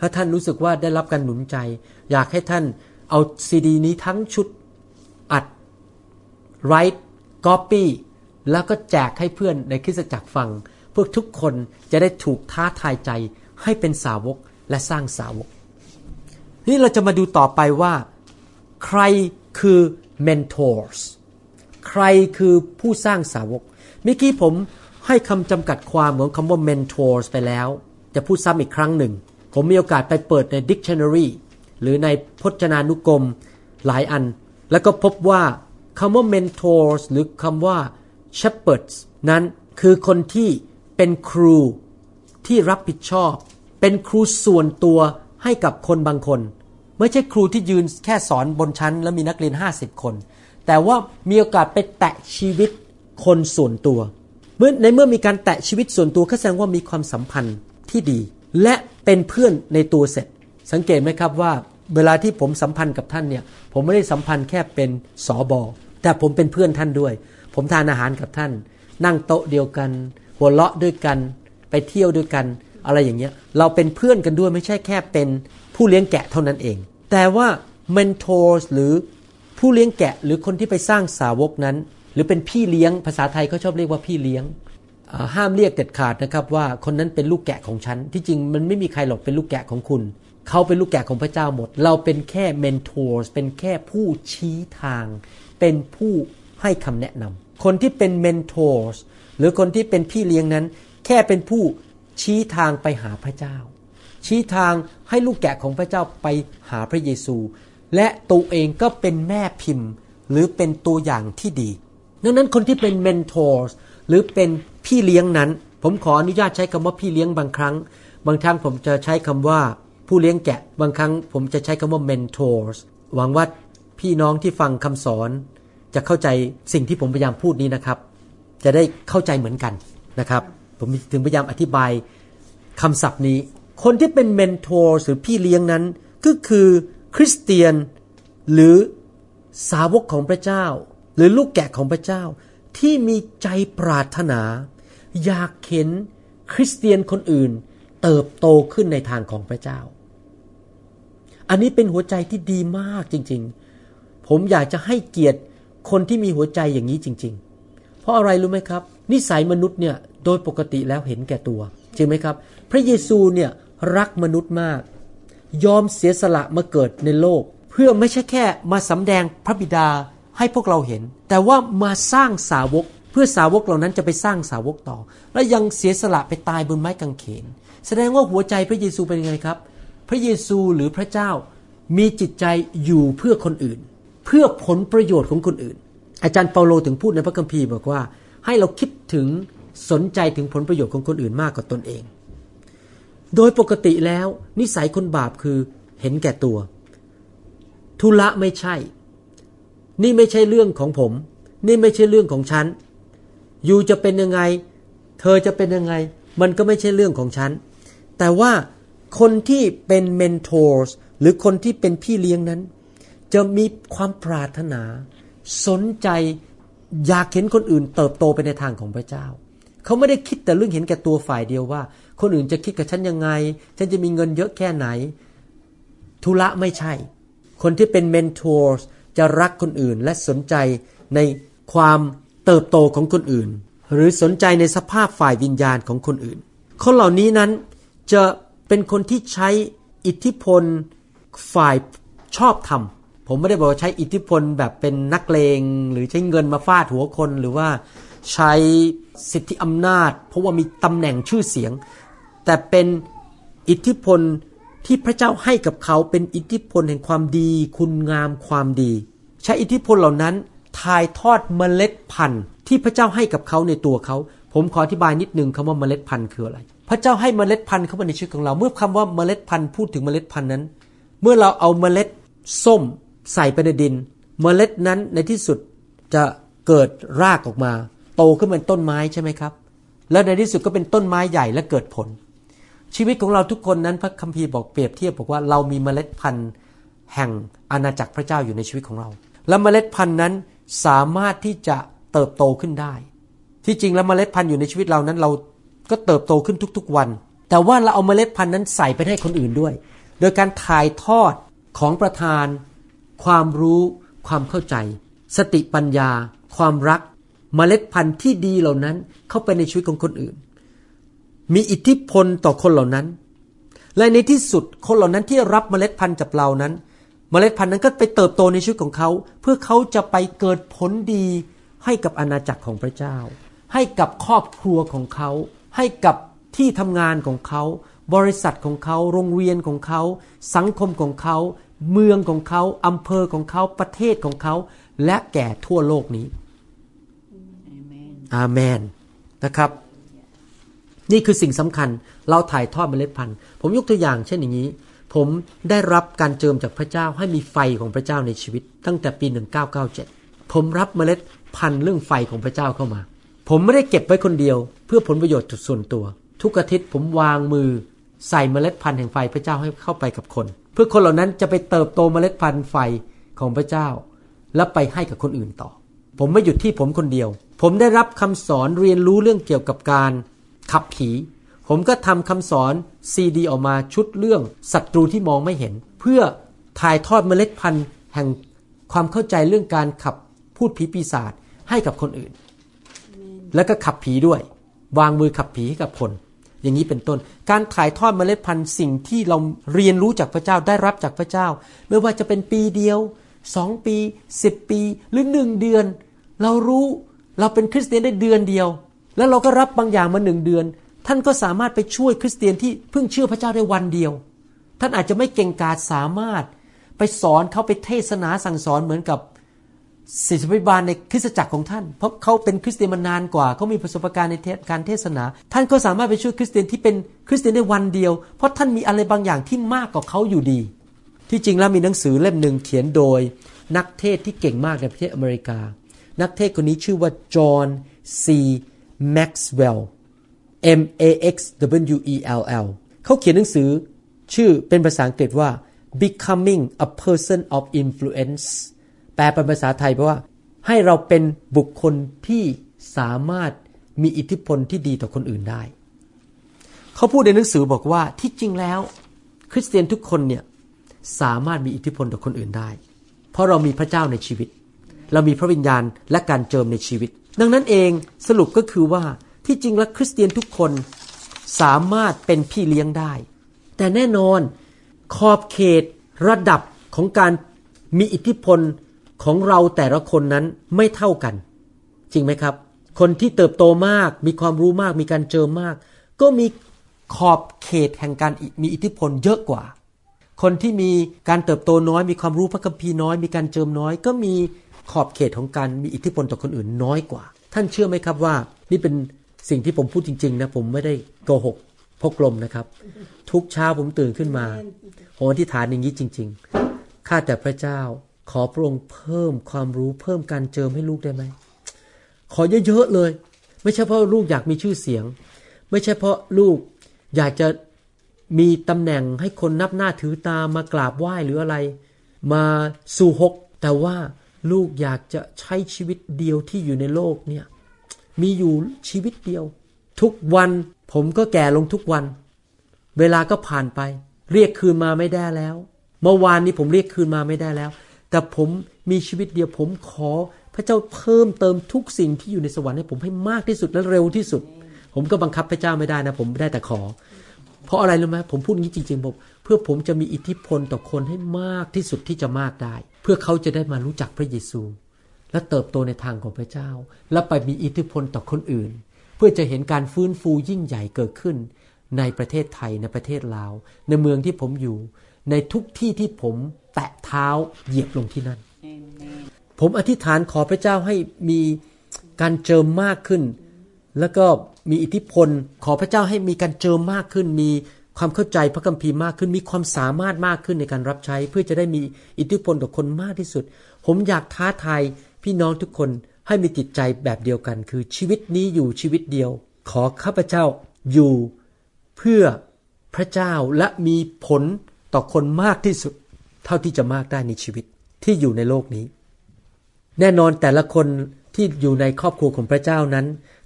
S2: ถ้าท่านรู้สึกว่าได้รับการหนุนใจอยากให้ท่านเอาซีดีนี้ทั้งชุดอัดไรท์ก๊อปปี้แล้วก็แจกให้เพื่อนในคริสตจักรฟังเพื่อทุกคนจะได้ถูกท้าทายใจให้เป็นสาวกและสร้างสาวกนี่เราจะมาดูต่อไปว่าใครคือ mentors ใครคือผู้สร้างสาวกเมื่อกี้ผมให้คำจำกัดความของคำว่า mentors ไปแล้วจะพูดซ้ำอีกครั้งหนึ่งผมมีโอกาสไปเปิดใน dictionary หรือในพจนานุกรมหลายอันแล้วก็พบว่าคำว่า mentors หรือคำว่า shepherds นั้นคือคนที่เป็นครูที่รับผิดชอบเป็นครูส่วนตัวให้กับคนบางคนไม่ใช่ครูที่ยืนแค่สอนบนชั้นแล้วมีนักเรียน50คนแต่ว่ามีโอกาสไปแตะชีวิตคนส่วนตัวเมื่อมีการแตะชีวิตส่วนตัวก็แสดงว่ามีความสัมพันธ์ที่ดีและเป็นเพื่อนในตัวเสร็จสังเกตไหมครับว่าเวลาที่ผมสัมพันธ์กับท่านเนี่ยผมไม่ได้สัมพันธ์แค่เป็นสบแต่ผมเป็นเพื่อนท่านด้วยผมทานอาหารกับท่านนั่งโต๊ะเดียวกันหัวเราะด้วยกันไปเที่ยวด้วยกันอะไรอย่างเงี้ยเราเป็นเพื่อนกันด้วยไม่ใช่แค่เป็นผู้เลี้ยงแกะเท่านั้นเองแต่ว่า mentors หรือผู้เลี้ยงแกะหรือคนที่ไปสร้างสาวกนั้นหรือเป็นพี่เลี้ยงภาษาไทยเขาชอบเรียกว่าพี่เลี้ยงห้ามเรียกเด็ดขาดนะครับว่าคนนั้นเป็นลูกแกะของฉันที่จริงมันไม่มีใครหรอกเป็นลูกแกะของคุณเขาเป็นลูกแกะของพระเจ้าหมดเราเป็นแค่ mentors เป็นแค่ผู้ชี้ทางเป็นผู้ให้คำแนะนำคนที่เป็น mentors หรือคนที่เป็นพี่เลี้ยงนั้นแค่เป็นผู้ชี้ทางไปหาพระเจ้าชี้ทางให้ลูกแกะของพระเจ้าไปหาพระเยซูและตัวเองก็เป็นแม่พิมพ์หรือเป็นตัวอย่างที่ดีดังนั้นคนที่เป็น mentors หรือเป็นพี่เลี้ยงนั้นผมขออนุญาตใช้คำว่าพี่เลี้ยงบางครั้งผมจะใช้คำว่าผู้เลี้ยงแกะบางครั้งผมจะใช้คำว่า mentors หวังว่าพี่น้องที่ฟังคำสอนจะเข้าใจสิ่งที่ผมพยายามพูดนี้นะครับจะได้เข้าใจเหมือนกันนะครับผมถึงพยายามอธิบายคำศัพท์นี้คนที่เป็น mentors หรือพี่เลี้ยงนั้นก็คือคริสเตียนหรือสาวกของพระเจ้าหรือลูกแกะของพระเจ้าที่มีใจปรารถนาอยากเห็นคริสเตียนคนอื่นเติบโตขึ้นในทางของพระเจ้าอันนี้เป็นหัวใจที่ดีมากจริงๆผมอยากจะให้เกียรติคนที่มีหัวใจอย่างนี้จริงๆเพราะอะไรรู้ไหมครับนิสัยมนุษย์เนี่ยโดยปกติแล้วเห็นแก่ตัวจริงไหมครับพระเยซูเนี่ยรักมนุษย์มากยอมเสียสละมาเกิดในโลกเพื่อไม่ใช่แค่มาสำแดงพระบิดาให้พวกเราเห็นแต่ว่ามาสร้างสาวกเพื่อสาวกเหล่านั้นจะไปสร้างสาวกต่อและยังเสียสละไปตายบนไม้กางเขนแสดงว่าหัวใจพระเยซูเป็นยังไงครับพระเยซูหรือพระเจ้ามีจิตใจอยู่เพื่อคนอื่นเพื่อผลประโยชน์ของคนอื่นอาจารย์เปาโลถึงพูดในพระคัมภีร์บอกว่าให้เราคิดถึงสนใจถึงผลประโยชน์ของคนอื่นมากกว่าตนเองโดยปกติแล้วนิสัยคนบาปคือเห็นแก่ตัวธุระไม่ใช่นี่ไม่ใช่เรื่องของผมนี่ไม่ใช่เรื่องของฉันอยู่จะเป็นยังไงเธอจะเป็นยังไงมันก็ไม่ใช่เรื่องของฉันแต่ว่าคนที่เป็นเมนทอร์หรือคนที่เป็นพี่เลี้ยงนั้นจะมีความปรารถนาสนใจอยากเห็นคนอื่นเติบโตไปในทางของพระเจ้าเขาไม่ได้คิดแต่เรื่องเห็นแก่ตัวฝ่ายเดียวว่าคนอื่นจะคิดกับฉันยังไงฉันจะมีเงินเยอะแค่ไหนธุระไม่ใช่คนที่เป็นเมนทอร์จะรักคนอื่นและสนใจในความเติบโตของคนอื่นหรือสนใจในสภาพฝ่ายวิญญาณของคนอื่นคนเหล่านี้นั้นจะเป็นคนที่ใช้อิทธิพลฝ่ายชอบธรรมผมไม่ได้บอกว่าใช้อิทธิพลแบบเป็นนักเลงหรือใช้เงินมาฟาดหัวคนหรือว่าใช้สิทธิอำนาจเพราะว่ามีตำแหน่งชื่อเสียงแต่เป็นอิทธิพลที่พระเจ้าให้กับเขาเป็นอิทธิพลแห่งความดีคุณงามความดีใช้อิทธิพลเหล่านั้นถ่ายทอดเมล็ดพันธุ์ที่พระเจ้าให้กับเขาในตัวเขาผมขออธิบายนิดนึงคำว่าเมล็ดพันธุ์คืออะไรพระเจ้าให้เมล็ดพันธุ์เข้ามาในชีวิตของเราเมื่อคำว่าเมล็ดพันธุ์พูดถึงเมล็ดพันธุ์นั้นเมื่อเราเอาเมล็ดส้มใส่ไปในดินเมล็ดนั้นในที่สุดจะเกิดรากออกมาโตขึ้นเป็นต้นไม้ใช่ไหมครับแล้วในที่สุดก็เป็นต้นไม้ใหญ่และเกิดผลชีวิตของเราทุกคนนั้นพระคัมภีร์บอกเปรียบเทียบบอกว่าเรามีเมล็ดพันธุ์แห่งอาณาจักรพระเจ้าอยู่ในชีวิตของเราและเมล็ดพันธุ์นั้นสามารถที่จะเติบโตขึ้นได้ที่จริงแล้วเมล็ดพันธุ์อยู่ในชีวิตเรานั้นเราก็เติบโตขึ้นทุกๆวันแต่ว่าเราเอาเมล็ดพันธุ์นั้นใส่ไปให้คนอื่นด้วยโดยการถ่ายทอดของประทานความรู้ความเข้าใจสติปัญญาความรักเมล็ดพันธุ์ที่ดีเหล่านั้นเข้าไปในชีวิตของคนอื่นมีอิทธิพลต่อคนเหล่านั้นและในที่สุดคนเหล่านั้นที่รับเมล็ดพันธุ์จากเรานั้นเมล็ดพันธุ์นั้นก็ไปเติบโตในชีวิตของเขาเพื่อเขาจะไปเกิดผลดีให้กับอาณาจักรของพระเจ้าให้กับครอบครัวของเขาให้กับที่ทำงานของเขาบริษัทของเขาโรงเรียนของเขาสังคมของเขาเมืองของเขาอำเภอของเขาประเทศของเขาและแก่ทั่วโลกนี้อาเมนนะครับนี่คือสิ่งสำคัญเราถ่ายทอดเมล็ดพันธุ์ผมยกตัวอย่างเช่นอย่างนี้ผมได้รับการเจิมจากพระเจ้าให้มีไฟของพระเจ้าในชีวิตตั้งแต่ปี1997ผมรับเมล็ดพันธุ์เรื่องไฟของพระเจ้าเข้ามาผมไม่ได้เก็บไว้คนเดียวเพื่อผลประโยชน์ส่วนตัวทุกอาทิตย์ผมวางมือใส่เมล็ดพันธุ์แห่งไฟพระเจ้าให้เข้าไปกับคนเพื่อคนเหล่านั้นจะไปเติบโตเมล็ดพันธุ์ไฟของพระเจ้าและไปให้กับคนอื่นต่อผมไม่หยุดที่ผมคนเดียวผมได้รับคำสอนเรียนรู้เรื่องเกี่ยวกับการขับผีผมก็ทำคำสอนซีดีออกมาชุดเรื่องศัตรูที่มองไม่เห็นเพื่อถ่ายทอดเมล็ดพันธุ์แห่งความเข้าใจเรื่องการขับพูดผีปีศาจให้กับคนอื่นแล้วก็ขับผีด้วยวางมือขับผีให้กับคนอย่างนี้เป็นต้นการถ่ายทอดเมล็ดพันธุ์สิ่งที่เราเรียนรู้จากพระเจ้าได้รับจากพระเจ้าไม่ว่าจะเป็นปีเดียว2ปี10ปีหรือ1เดือนเรารู้เราเป็นคริสเตียนได้เดือนเดียวแล้วเราก็รับบางอย่างมา1เดือนท่านก็สามารถไปช่วยคริสเตียนที่เพิ่งเชื่อพระเจ้าได้วันเดียวท่านอาจจะไม่เก่งกาจสามารถไปสอนเขาไปเทศนาสั่งสอนเหมือนกับศิษยาภิบาลในคริสตจักรของท่านเพราะเขาเป็นคริสเตียนมานานกว่าเขามีประสบการณ์ในการเทศนาท่านก็สามารถไปช่วยคริสเตียนที่เป็นคริสเตียนได้วันเดียวเพราะท่านมีอะไรบางอย่างที่มากกว่าเขาอยู่ดีที่จริงแล้วมีหนังสือเล่มหนึ่งเขียนโดยนักเทศที่เก่งมากในประเทศอเมริกานักเทศคนนี้ชื่อว่าจอห์นซีแม็กซ์เวลล์MAXWELL เขาเขียนหนังสือชื่อเป็นภาษาอังกฤษว่า Becoming a Person of Influence แปลเป็นภาษาไทยแปลว่าให้เราเป็นบุคคลที่สามารถมีอิทธิพลที่ดีต่อคนอื่นได้เขาพูดในหนังสือบอกว่าที่จริงแล้วคริสเตียนทุกคนเนี่ยสามารถมีอิทธิพลต่อคนอื่นได้เพราะเรามีพระเจ้าในชีวิตเรามีพระวิญญาณและการเจิมในชีวิตดังนั้นเองสรุปก็คือว่าที่จริงแล้วคริสเตียนทุกคนสามารถเป็นพี่เลี้ยงได้แต่แน่นอนขอบเขตระดับของการมีอิทธิพลของเราแต่ละคนนั้นไม่เท่ากันจริงไหมครับคนที่เติบโตมากมีความรู้มากมีการเจิมมากก็มีขอบเขตแห่งการมีอิทธิพลเยอะกว่าคนที่มีการเติบโตน้อยมีความรู้พระคัมภีร์น้อยมีการเจิมน้อยก็มีขอบเขตของการมีอิทธิพลต่อคนอื่นน้อยกว่าท่านเชื่อไหมครับว่านี่เป็นสิ่งที่ผมพูดจริงๆนะผมไม่ได้โกหกพกลมนะครับทุกเช้าผมตื่นขึ้นมาผมอธิษฐานอย่างนี้จริงๆข้าแต่พระเจ้าขอพระองค์เพิ่มความรู้เพิ่มการเจิมให้ลูกได้ไหมขอเยอะๆเลยไม่ใช่เพราะลูกอยากมีชื่อเสียงไม่ใช่เพราะลูกอยากจะมีตำแหน่งให้คนนับหน้าถือตามากราบไหว้หรืออะไรมาสู่ฮกแต่ว่าลูกอยากจะใช้ชีวิตเดียวที่อยู่ในโลกเนี่ยมีอยู่ชีวิตเดียวทุกวันผมก็แก่ลงทุกวันเวลาก็ผ่านไปเรียกคืนมาไม่ได้แล้วเมื่อวานนี้ผมเรียกคืนมาไม่ได้แล้วแต่ผมมีชีวิตเดียวผมขอพระเจ้าเพิ่มเติมทุกสิ่งที่อยู่ในสวรรค์ให้ผมให้มากที่สุดและเร็วที่สุดผมก็บังคับพระเจ้าไม่ได้นะผมได้แต่ขอเพราะอะไรรู้ไหมผมพูดอย่างนี้จริงๆผมเพื่อผมจะมีอิทธิพลต่อคนให้มากที่สุดที่จะมากได้เพื่อเขาจะได้มารู้จักพระเยซูและเติบโตในทางของพระเจ้าและไปมีอิทธิพลต่อคนอื่นเพื่อจะเห็นการฟื้นฟูยิ่งใหญ่เกิดขึ้นในประเทศไทยในประเทศลาวในเมืองที่ผมอยู่ในทุกที่ที่ผมแตะเท้าเหยียบลงที่นั่น ผมอธิษฐานขอพระเจ้าให้มีการเจิมมากขึ้นแล้วก็มีอิทธิพลขอพระเจ้าให้มีการเจิมมากขึ้นมีความเข้าใจพระคัมภีร์มากขึ้นมีความสามารถมากขึ้นในการรับใช้เพื่อจะได้มีอิทธิพลต่อคนมากที่สุดผมอยากท้าทายพี่น้องทุกคนให้มีจิตใจแบบเดียวกันคือชีวิตนี้อยู่ชีวิตเดียวขอข้าพเจ้าอยู่เพื่อพระเจ้าและมีผลต่อคนมากที่สุดเท่าที่จะมากได้ในชีวิตที่อยู่ในโลกนี้แน่นอนแต่ละคนที่อยู่ในครอบครัวของพระเจ้านั้น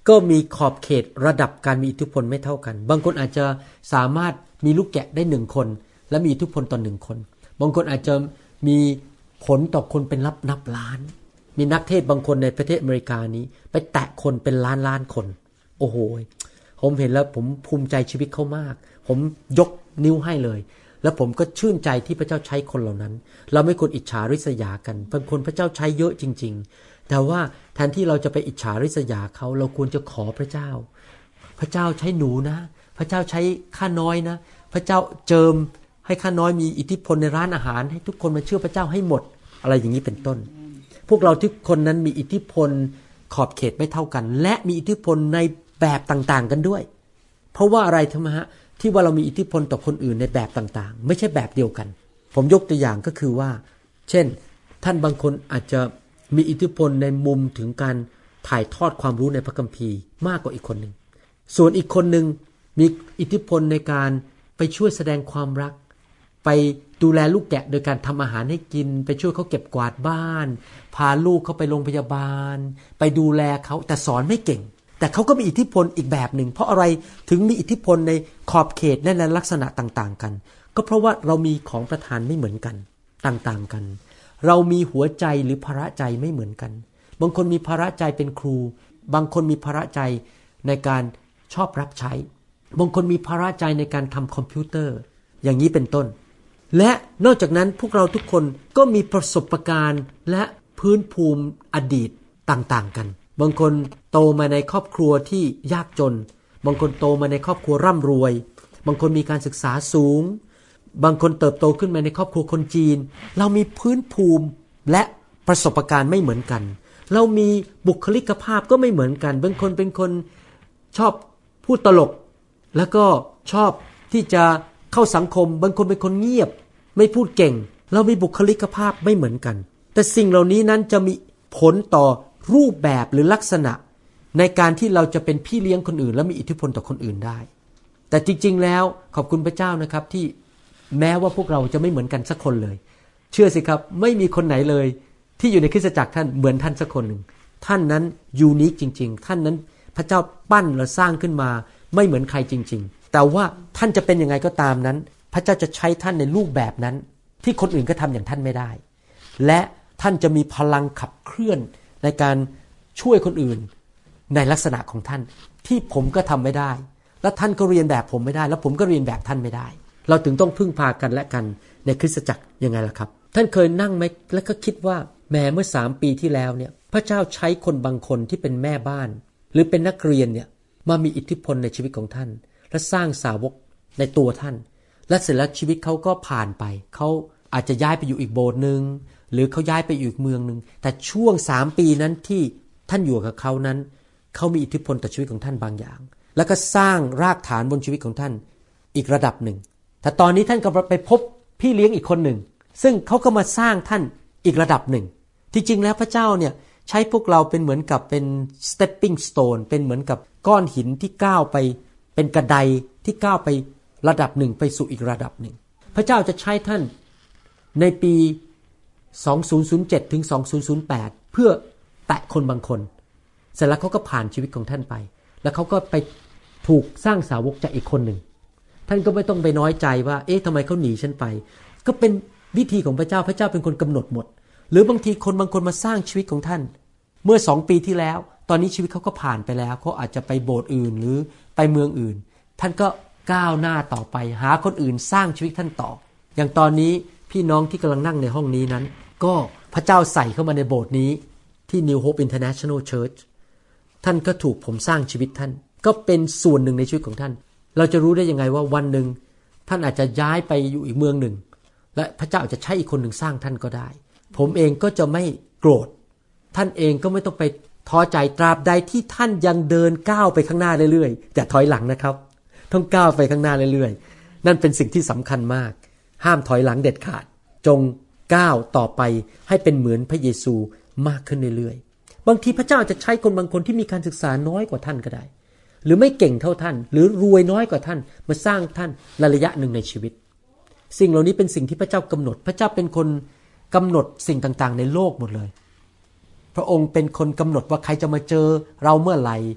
S2: ก็มีขอบเขตระดับการมีอิทธิพลไม่เท่ากันบางคนอาจจะสามารถมีลูกแกะได้1คนและมีอิทธิพลต่อ1คนบางคนอาจจะมีผลต่อคนเป็นนับล้านมีนักเทศบางคนในประเทศอเมริกานี้ไปแตะคนเป็นล้านคนโอ้โหผมเห็นแล้วผมภูมิใจชีวิตเขามากผมยกนิ้วให้เลยแล้วผมก็ชื่นใจที่พระเจ้าใช้คนเหล่านั้นเราไม่ควรอิจฉาริษยากันบางคนพระเจ้าใช้เยอะจริงๆแต่ว่าแทนที่เราจะไปอิจฉาริษยาเขาเราควรจะขอพระเจ้าพระเจ้าใช้หนูนะพระเจ้าใช้ข้าน้อยนะพระเจ้าเจิมให้ข้าน้อยมีอิทธิพลในร้านอาหารให้ทุกคนมาเชื่อพระเจ้าให้หมดอะไรอย่างนี้เป็นต้นพวกเราทุกคนนั้นมีอิทธิพลขอบเขตไม่เท่ากันและมีอิทธิพลในแบบต่างๆกันด้วยเพราะว่าอะไรทำไมฮะที่ว่าเรามีอิทธิพลต่อคนอื่นในแบบต่างๆไม่ใช่แบบเดียวกันผมยกตัวอย่างก็คือว่าเช่นท่านบางคนอาจจะมีอิทธิพลในมุมถึงการถ่ายทอดความรู้ในพระคัมภีร์มากกว่าอีกคนหนึ่งส่วนอีกคนหนึ่งมีอิทธิพลในการไปช่วยแสดงความรักไปดูแลลูกแกะโดยการทำอาหารให้กินไปช่วยเขาเก็บกวาดบ้านพาลูกเขาไปโรงพยาบาลไปดูแลเขาแต่สอนไม่เก่งแต่เขาก็มีอิทธิพลอีกแบบหนึ่งเพราะอะไรถึงมีอิทธิพลในขอบเขตและลักษณะต่างๆกันก็เพราะว่าเรามีของประทานไม่เหมือนกันต่างๆกันเรามีหัวใจหรือภาระใจไม่เหมือนกันบางคนมีภาระใจเป็นครูบางคนมีภาระใจในการชอบรับใช้บางคนมีภาระใจในการทำคอมพิวเตอร์อย่างนี้เป็นต้นและนอกจากนั้นพวกเราทุกคนก็มีประสบการณ์และพื้นภูมิอดีตต่างๆกันบางคนโตมาในครอบครัวที่ยากจนบางคนโตมาในครอบครัวร่ำรวยบางคนมีการศึกษาสูงบางคนเติบโตขึ้นมาในครอบครัวคนจีนเรามีพื้นภูมิและประสบการณ์ไม่เหมือนกันเรามีบุคลิกภาพก็ไม่เหมือนกันบางคนเป็นคนชอบพูดตลกแล้วก็ชอบที่จะเข้าสังคมบางคนเป็นคนเงียบไม่พูดเก่งเรามีบุคลิกภาพไม่เหมือนกันแต่สิ่งเหล่านี้นั้นจะมีผลต่อรูปแบบหรือลักษณะในการที่เราจะเป็นพี่เลี้ยงคนอื่นและมีอิทธิพลต่อคนอื่นได้แต่จริงๆแล้วขอบคุณพระเจ้านะครับที่แม้ว่าพวกเราจะไม่เหมือนกันสักคนเลยเชื่อสิครับไม่มีคนไหนเลยที่อยู่ในคริสตจักรท่านเหมือนท่านสักคนหนึ่งท่านนั้นยูนิคจริงๆท่านนั้นพระเจ้าปั้นและสร้างขึ้นมาไม่เหมือนใครจริงๆแต่ว่าท่านจะเป็นยังไงก็ตามนั้นพระเจ้าจะใช้ท่านในรูปแบบนั้นที่คนอื่นก็ทำอย่างท่านไม่ได้และท่านจะมีพลังขับเคลื่อนในการช่วยคนอื่นในลักษณะของท่านที่ผมก็ทำไม่ได้และท่านก็เรียนแบบผมไม่ได้แล้วผมก็เรียนแบบท่านไม่ได้เราถึงต้องพึ่งพากันและกันในคริสตจักรยังไงล่ะครับท่านเคยนั่งไหมแล้วก็คิดว่าแม้เมื่อ3 ปีที่แล้วเนี่ยพระเจ้าใช้คนบางคนที่เป็นแม่บ้านหรือเป็นนักเรียนเนี่ยมามีอิทธิพลในชีวิตของท่านและสร้างสาวกในตัวท่านและเสร็จแล้วชีวิตเขาก็ผ่านไปเขาอาจจะย้ายไปอยู่อีกโบสถ์นึงหรือเขาย้ายไปอยู่อีกเมืองนึงแต่ช่วง3 ปีนั้นที่ท่านอยู่กับเขานั้นเขามีอิทธิพลต่อชีวิตของท่านบางอย่างแล้วก็สร้างรากฐานบนชีวิตของท่านอีกระดับหนึ่งแต่ตอนนี้ท่านก็ไปพบพี่เลี้ยงอีกคนหนึ่งซึ่งเขาก็มาสร้างท่านอีกระดับหนึ่งที่จริงแล้วพระเจ้าเนี่ยใช้พวกเราเป็นเหมือนกับเป็น stepping stone เป็นเหมือนกับก้อนหินที่ก้าวไปเป็นกระไดที่ก้าวไประดับหนึ่งไปสู่อีกระดับหนึ่งพระเจ้าจะใช้ท่านในปี2007ถึง2008เพื่อแตะคนบางคนเสร็จแล้วเขาก็ผ่านชีวิตของท่านไปแล้วเขาก็ไปถูกสร้างสาวกจากอีกคนหนึ่งท่านก็ไม่ต้องไปน้อยใจว่าเอ๊ะทำไมเขาหนีฉันไปก็เป็นวิธีของพระเจ้าพระเจ้าเป็นคนกำหนดหมดหรือบางทีคนบางคนมาสร้างชีวิตของท่านเมื่อ2 ปีที่แล้วตอนนี้ชีวิตเขาก็ผ่านไปแล้วเขาอาจจะไปโบสถ์อื่นหรือไปเมืองอื่นท่านก็ก้าวหน้าต่อไปหาคนอื่นสร้างชีวิตท่านต่ออย่างตอนนี้พี่น้องที่กำลังนั่งในห้องนี้นั้นก็พระเจ้าใส่เข้ามาในโบสถ์นี้ที่ New Hope International Church ท่านก็ถูกผมสร้างชีวิตท่านก็เป็นส่วนหนึ่งในชีวิตของท่านเราจะรู้ได้ยังไงว่าวันหนึ่งท่านอาจจะย้ายไปอยู่อีกเมืองหนึ่งและพระเจ้าอาจจะใช้อีกคนหนึ่งสร้างท่านก็ได้ผมเองก็จะไม่โกรธท่านเองก็ไม่ต้องไปท้อใจตราบใดที่ท่านยังเดินก้าวไปข้างหน้าเรื่อยๆอย่าถอยหลังนะครับต้องก้าวไปข้างหน้าเรื่อยๆนั่นเป็นสิ่งที่สำคัญมากห้ามถอยหลังเด็ดขาดจงก้าวต่อไปให้เป็นเหมือนพระเยซูมากขึ้นเรื่อยๆบางทีพระเจ้าจะใช้คนบางคนที่มีการศึกษาน้อยกว่าท่านก็ได้หรือไม่เก่งเท่าท่านหรือรวยน้อยกว่าท่านมาสร้างท่านในระยะหนึ่งในชีวิตสิ่งเหล่านี้เป็นสิ่งที่พระเจ้ากำหนดพระเจ้าเป็นคนกำหนดสิ่งต่างๆในโลกหมดเลยพระองค์เป็นคนกำหนดว่าใครจะมาเจอเราเมื่อไหร่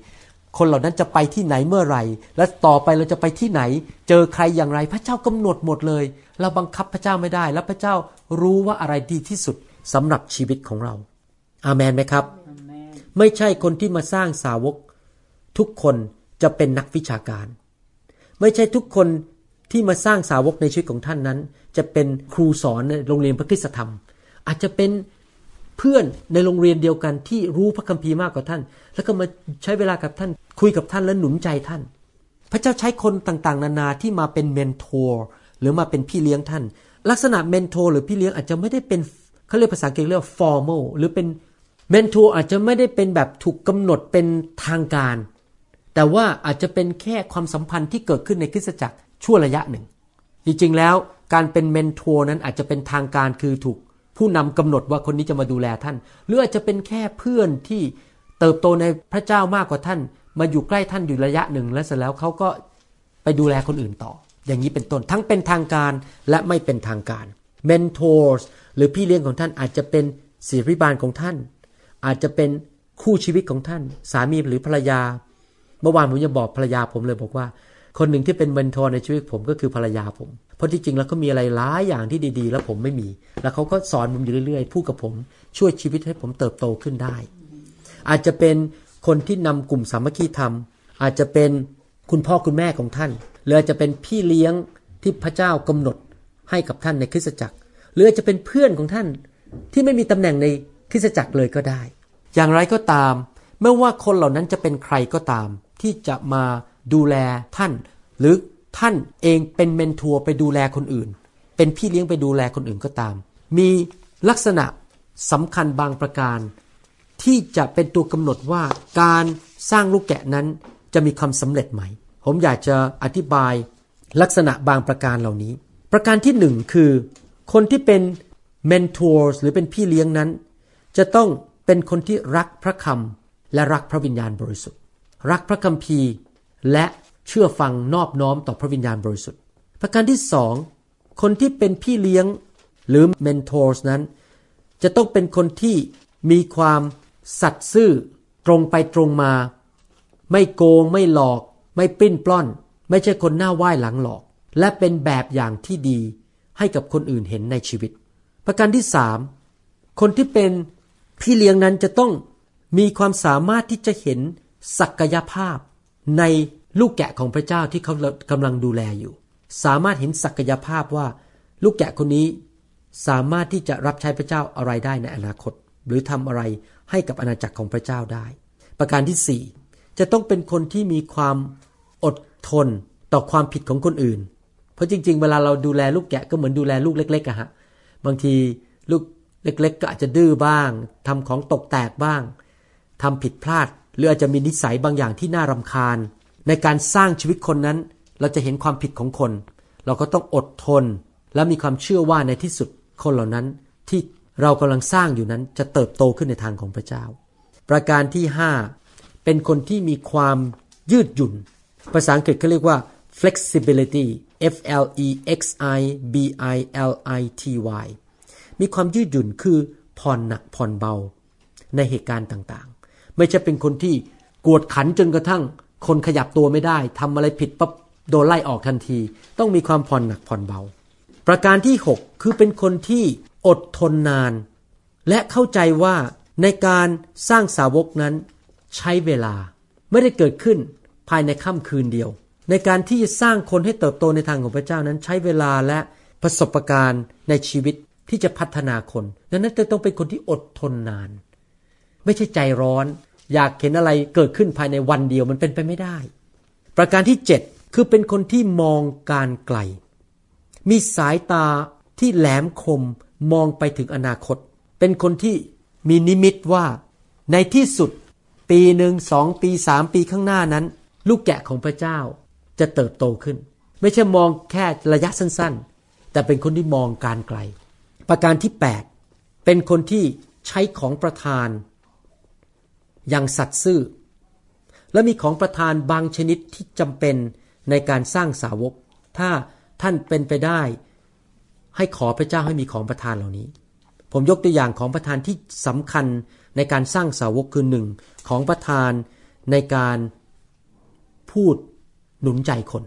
S2: คนเหล่านั้นจะไปที่ไหนเมื่อไหร่และต่อไปเราจะไปที่ไหนเจอใครอย่างไรพระเจ้ากำหนดหมดเลยเราบังคับพระเจ้าไม่ได้และพระเจ้ารู้ว่าอะไรดีที่สุดสำหรับชีวิตของเราอาเมนไหมครับไม่ใช่คนที่มาสร้างสาวกทุกคนจะเป็นนักวิชาการไม่ใช่ทุกคนที่มาสร้างสาวกในชีวิตของท่านนั้นจะเป็นครูสอนในโรงเรียนพระคริสตธรรมอาจจะเป็นเพื่อนในโรงเรียนเดียวกันที่รู้พระคัมภีร์มากกว่าท่านแล้วก็มาใช้เวลากับท่านคุยกับท่านและหนุนใจท่านพระเจ้าใช้คนต่างๆนานาที่มาเป็นเมนทอร์หรือมาเป็นพี่เลี้ยงท่านลักษณะเมนทอร์หรือพี่เลี้ยงอาจจะไม่ได้เป็นเขาเรียกภาษาอังกฤษเรียกว่า formal หรือเป็นเมนทอร์อาจจะไม่ได้เป็นแบบถูกกำหนดเป็นทางการแต่ว่าอาจจะเป็นแค่ความสัมพันธ์ที่เกิดขึ้นในคริสตจักรชั่วระยะหนึ่งจริงๆแล้วการเป็นเมนทอร์นั้นอาจจะเป็นทางการคือถูกผู้นำกำหนดว่าคนนี้จะมาดูแลท่านหรืออาจจะเป็นแค่เพื่อนที่เติบโตในพระเจ้ามากกว่าท่านมาอยู่ใกล้ท่านอยู่ระยะหนึ่งแล้วเสร็จแล้วเขาก็ไปดูแลคนอื่นต่ออย่างนี้เป็นต้นทั้งเป็นทางการและไม่เป็นทางการเมนทอร์หรือพี่เลี้ยงของท่านอาจจะเป็นศิริบาลของท่านอาจจะเป็นคู่ชีวิตของท่านสามีหรือภรรยาเมื่อวานผมจะบอกภรรยาผมเลยบอกว่าคนหนึ่งที่เป็นเมนทอร์ในชีวิตผมก็คือภรรยาผมเพราะที่จริงแล้วเขามีอะไรหลายอย่างที่ดีๆแล้วผมไม่มีแล้วเขาก็สอนผมอยู่เรื่อยๆพูดกับผมช่วยชีวิตให้ผมเติบโตขึ้นได้อาจจะเป็นคนที่นำกลุ่มสามัคคีธรรมอาจจะเป็นคุณพ่อคุณแม่ของท่านหรืออาจจะเป็นพี่เลี้ยงที่พระเจ้ากำหนดให้กับท่านในคริสตจักรหรืออาจจะเป็นเพื่อนของท่านที่ไม่มีตำแหน่งในคริสตจักรเลยก็ได้อย่างไรก็ตามไม่ว่าคนเหล่านั้นจะเป็นใครก็ตามที่จะมาดูแลท่านหรือท่านเองเป็นเมนทอร์ไปดูแลคนอื่นเป็นพี่เลี้ยงไปดูแลคนอื่นก็ตามมีลักษณะสำคัญบางประการที่จะเป็นตัวกำหนดว่าการสร้างลูกแกะนั้นจะมีความสำเร็จไหมผมอยากจะอธิบายลักษณะบางประการเหล่านี้ประการที่หนึ่งคือคนที่เป็นเมนทอร์หรือเป็นพี่เลี้ยงนั้นจะต้องเป็นคนที่รักพระคำและรักพระวิญญาณบริสุทธิ์รักพระคัมภีร์และเชื่อฟังนอบน้อมต่อพระวิญญาณบริสุทธิ์ประการที่สองคนที่เป็นพี่เลี้ยงหรือเมนทอร์นั้นจะต้องเป็นคนที่มีความสัตย์ซื่อตรงไปตรงมาไม่โกงไม่หลอกไม่ปลิ้นปล้อนไม่ใช่คนหน้าไหว้หลังหลอกและเป็นแบบอย่างที่ดีให้กับคนอื่นเห็นในชีวิตประการที่สามคนที่เป็นพี่เลี้ยงนั้นจะต้องมีความสามารถที่จะเห็นศักยภาพในลูกแกะของพระเจ้าที่เขากำลังดูแลอยู่สามารถเห็นศักยภาพว่าลูกแกะคนนี้สามารถที่จะรับใช้พระเจ้าอะไรได้ในอนาคตหรือทำอะไรให้กับอาณาจักรของพระเจ้าได้ประการที่สี่จะต้องเป็นคนที่มีความอดทนต่อความผิดของคนอื่นเพราะจริงๆเวลาเราดูแลลูกแกะก็เหมือนดูแลลูกเล็กๆอะฮะบางทีลูกเล็กๆก็อาจจะดื้อบ้างทำของตกแตกบ้างทำผิดพลาดหรืออาจจะมีนิสัยบางอย่างที่น่ารำคาญในการสร้างชีวิตคนนั้นเราจะเห็นความผิดของคนเราก็ต้องอดทนและมีความเชื่อว่าในที่สุดคนเหล่านั้นที่เรากำลังสร้างอยู่นั้นจะเติบโตขึ้นในทางของพระเจ้าประการที่5เป็นคนที่มีความยืดหยุ่นภาษาอังกฤษเขาเรียกว่า flexibility flexibility มีความยืดหยุ่นคือผ่อนหนักผ่อนเบาในเหตุการณ์ต่างๆไม่ใช่เป็นคนที่กวดขันจนกระทั่งคนขยับตัวไม่ได้ทำอะไรผิดปั๊บโดนไล่ออกทันทีต้องมีความผ่อนหนักผ่อนเบาประการที่6คือเป็นคนที่อดทนนานและเข้าใจว่าในการสร้างสาวกนั้นใช้เวลาไม่ได้เกิดขึ้นภายในค่ำคืนเดียวในการที่จะสร้างคนให้เติบโตในทางของพระเจ้านั้นใช้เวลาและประสบการณ์ในชีวิตที่จะพัฒนาคนดังนั้นจะต้องเป็นคนที่อดทนนานไม่ใช่ใจร้อนอยากเห็นอะไรเกิดขึ้นภายในวันเดียวมันเป็นไปไม่ได้ประการที่7คือเป็นคนที่มองการไกลมีสายตาที่แหลมคมมองไปถึงอนาคตเป็นคนที่มีนิมิตว่าในที่สุดปีหนึ่ง2 ปี 3 ปีข้างหน้านั้นลูกแกะของพระเจ้าจะเติบโตขึ้นไม่ใช่มองแค่ระยะสั้นๆแต่เป็นคนที่มองการไกลประการที่8เป็นคนที่ใช้ของประทานอย่างสัตย์ซื่อและมีของประทานบางชนิดที่จำเป็นในการสร้างสาวกถ้าท่านเป็นไปได้ให้ขอพระเจ้าให้มีของประทานเหล่านี้ผมยกตัวอย่างของประทานที่สำคัญในการสร้างสาวกคือ1ของประทานในการพูดหนุนใจคน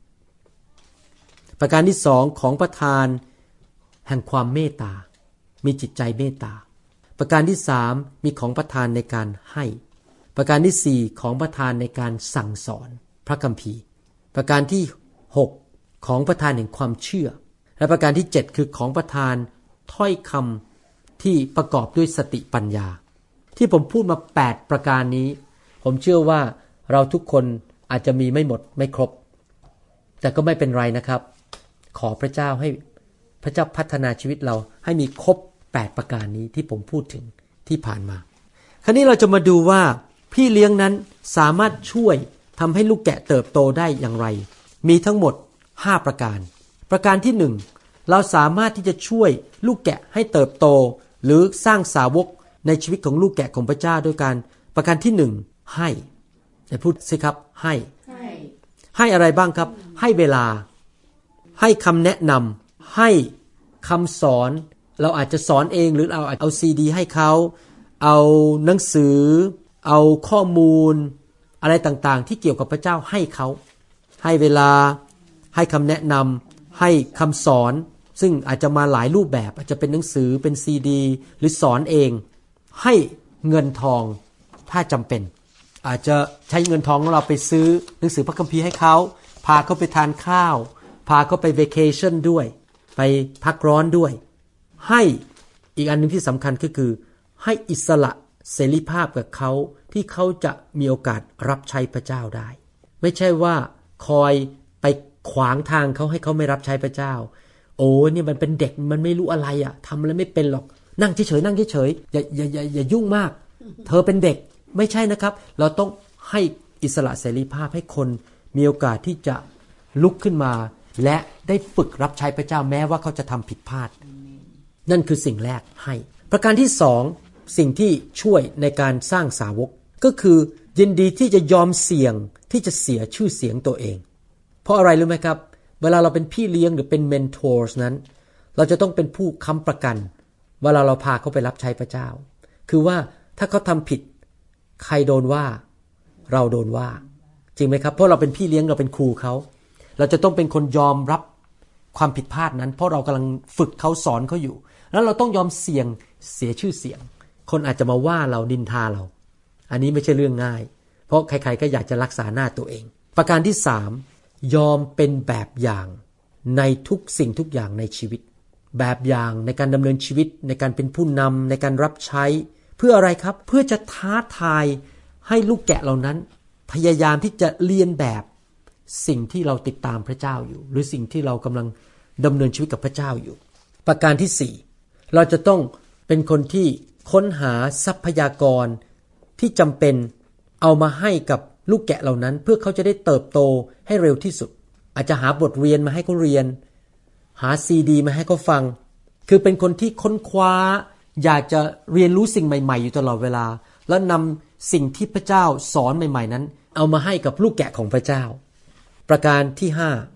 S2: ประการที่สองของประทานแห่งความเมตตามีจิตใจเมตตาประการที่สามมีของประทานในการให้ประการที่สี่ของประทานในการสั่งสอนพระคัมภีร์ประการที่หกของประทานแห่งความเชื่อและประการที่เจ็ดคือของประทานถ้อยคำที่ประกอบด้วยสติปัญญาที่ผมพูดมา8ประการนี้ผมเชื่อว่าเราทุกคนอาจจะมีไม่หมดไม่ครบแต่ก็ไม่เป็นไรนะครับขอพระเจ้าให้พระเจ้าพัฒนาชีวิตเราให้มีครบ8ประการนี้ที่ผมพูดถึงที่ผ่านมาคราวนี้เราจะมาดูว่าพี่เลี้ยงนั้นสามารถช่วยทำให้ลูกแกะเติบโตได้อย่างไรมีทั้งหมด5ประการประการที่1เราสามารถที่จะช่วยลูกแกะให้เติบโตหรือสร้างสาวกในชีวิตของลูกแกะของพระเจ้าด้วยการประการที่1ให้แต่พูดสิครับให้อะไรบ้างครับให้เวลาให้คำแนะนำให้คำสอนเราอาจจะสอนเองหรือเราเอาซีดีให้เขาเอาหนังสือเอาข้อมูลอะไรต่างๆที่เกี่ยวกับพระเจ้าให้เขาให้เวลาให้คำแนะนำให้คำสอนซึ่งอาจจะมาหลายรูปแบบอาจจะเป็นหนังสือเป็นซีดีหรือสอนเองให้เงินทองถ้าจำเป็นอาจจะใช้เงินทองของเราไปซื้อหนังสือพระคัมภีร์ให้เขาพาเขาไปทานข้าวพาเขาไปเวเคชั่นด้วยไปพักร้อนด้วยให้อีกอันนึงที่สำคัญก็คือให้อิสระเสรีภาพกับเขาที่เขาจะมีโอกาสรับใช้พระเจ้าได้ไม่ใช่ว่าคอยไปขวางทางเขาให้เขาไม่รับใช้พระเจ้าโอ้เนี่ยมันเป็นเด็กมันไม่รู้อะไรอ่ะทำอะไรไม่เป็นหรอกนั่งเฉยๆนั่งเฉยๆอย่ายุ่งมากเธอเป็นเด็กไม่ใช่นะครับเราต้องให้อิสระเสรีภาพให้คนมีโอกาสที่จะลุกขึ้นมาและได้ฝึกรับใช้พระเจ้าแม้ว่าเขาจะทำผิดพลาดนั่นคือสิ่งแรกให้ประการที่สองสิ่งที่ช่วยในการสร้างสาวกก็คือยินดีที่จะยอมเสี่ยงที่จะเสียชื่อเสียงตัวเองเพราะอะไรรู้ไหมครับเวลาเราเป็นพี่เลี้ยงหรือเป็นเมนทอร์นั้นเราจะต้องเป็นผู้ค้ำประกันเวลาเราพาเขาไปรับใช้พระเจ้าคือว่าถ้าเขาทำผิดใครโดนว่าเราโดนว่าจริงไหมครับเพราะเราเป็นพี่เลี้ยงเราเป็นครูเขาเราจะต้องเป็นคนยอมรับความผิดพลาดนั้นเพราะเรากำลังฝึกเขาสอนเขาอยู่แล้วเราต้องยอมเสี่ยงเสียชื่อเสียงคนอาจจะมาว่าเรานินทาเราอันนี้ไม่ใช่เรื่องง่ายเพราะใครๆก็อยากจะรักษาหน้าตัวเองประการที่3ยอมเป็นแบบอย่างในทุกสิ่งทุกอย่างในชีวิตแบบอย่างในการดำเนินชีวิตในการเป็นผู้นำในการรับใช้เพื่ออะไรครับเพื่อจะท้าทายให้ลูกแกะเหล่านั้นพยายามที่จะเรียนแบบสิ่งที่เราติดตามพระเจ้าอยู่หรือสิ่งที่เรากำลังดำเนินชีวิตกับพระเจ้าอยู่ประการที่4เราจะต้องเป็นคนที่ค้นหาทรัพยากรที่จำเป็นเอามาให้กับลูกแกะเหล่านั้นเพื่อเขาจะได้เติบโตให้เร็วที่สุดอาจจะหาบทเรียนมาให้เขาเรียนหาซีดีมาให้เขาฟังคือเป็นคนที่ค้นคว้าอยากจะเรียนรู้สิ่งใหม่ๆอยู่ตลอดเวลาแล้วนำสิ่งที่พระเจ้าสอนใหม่ๆนั้นเอามาให้กับลูกแกะของพระเจ้าประการที่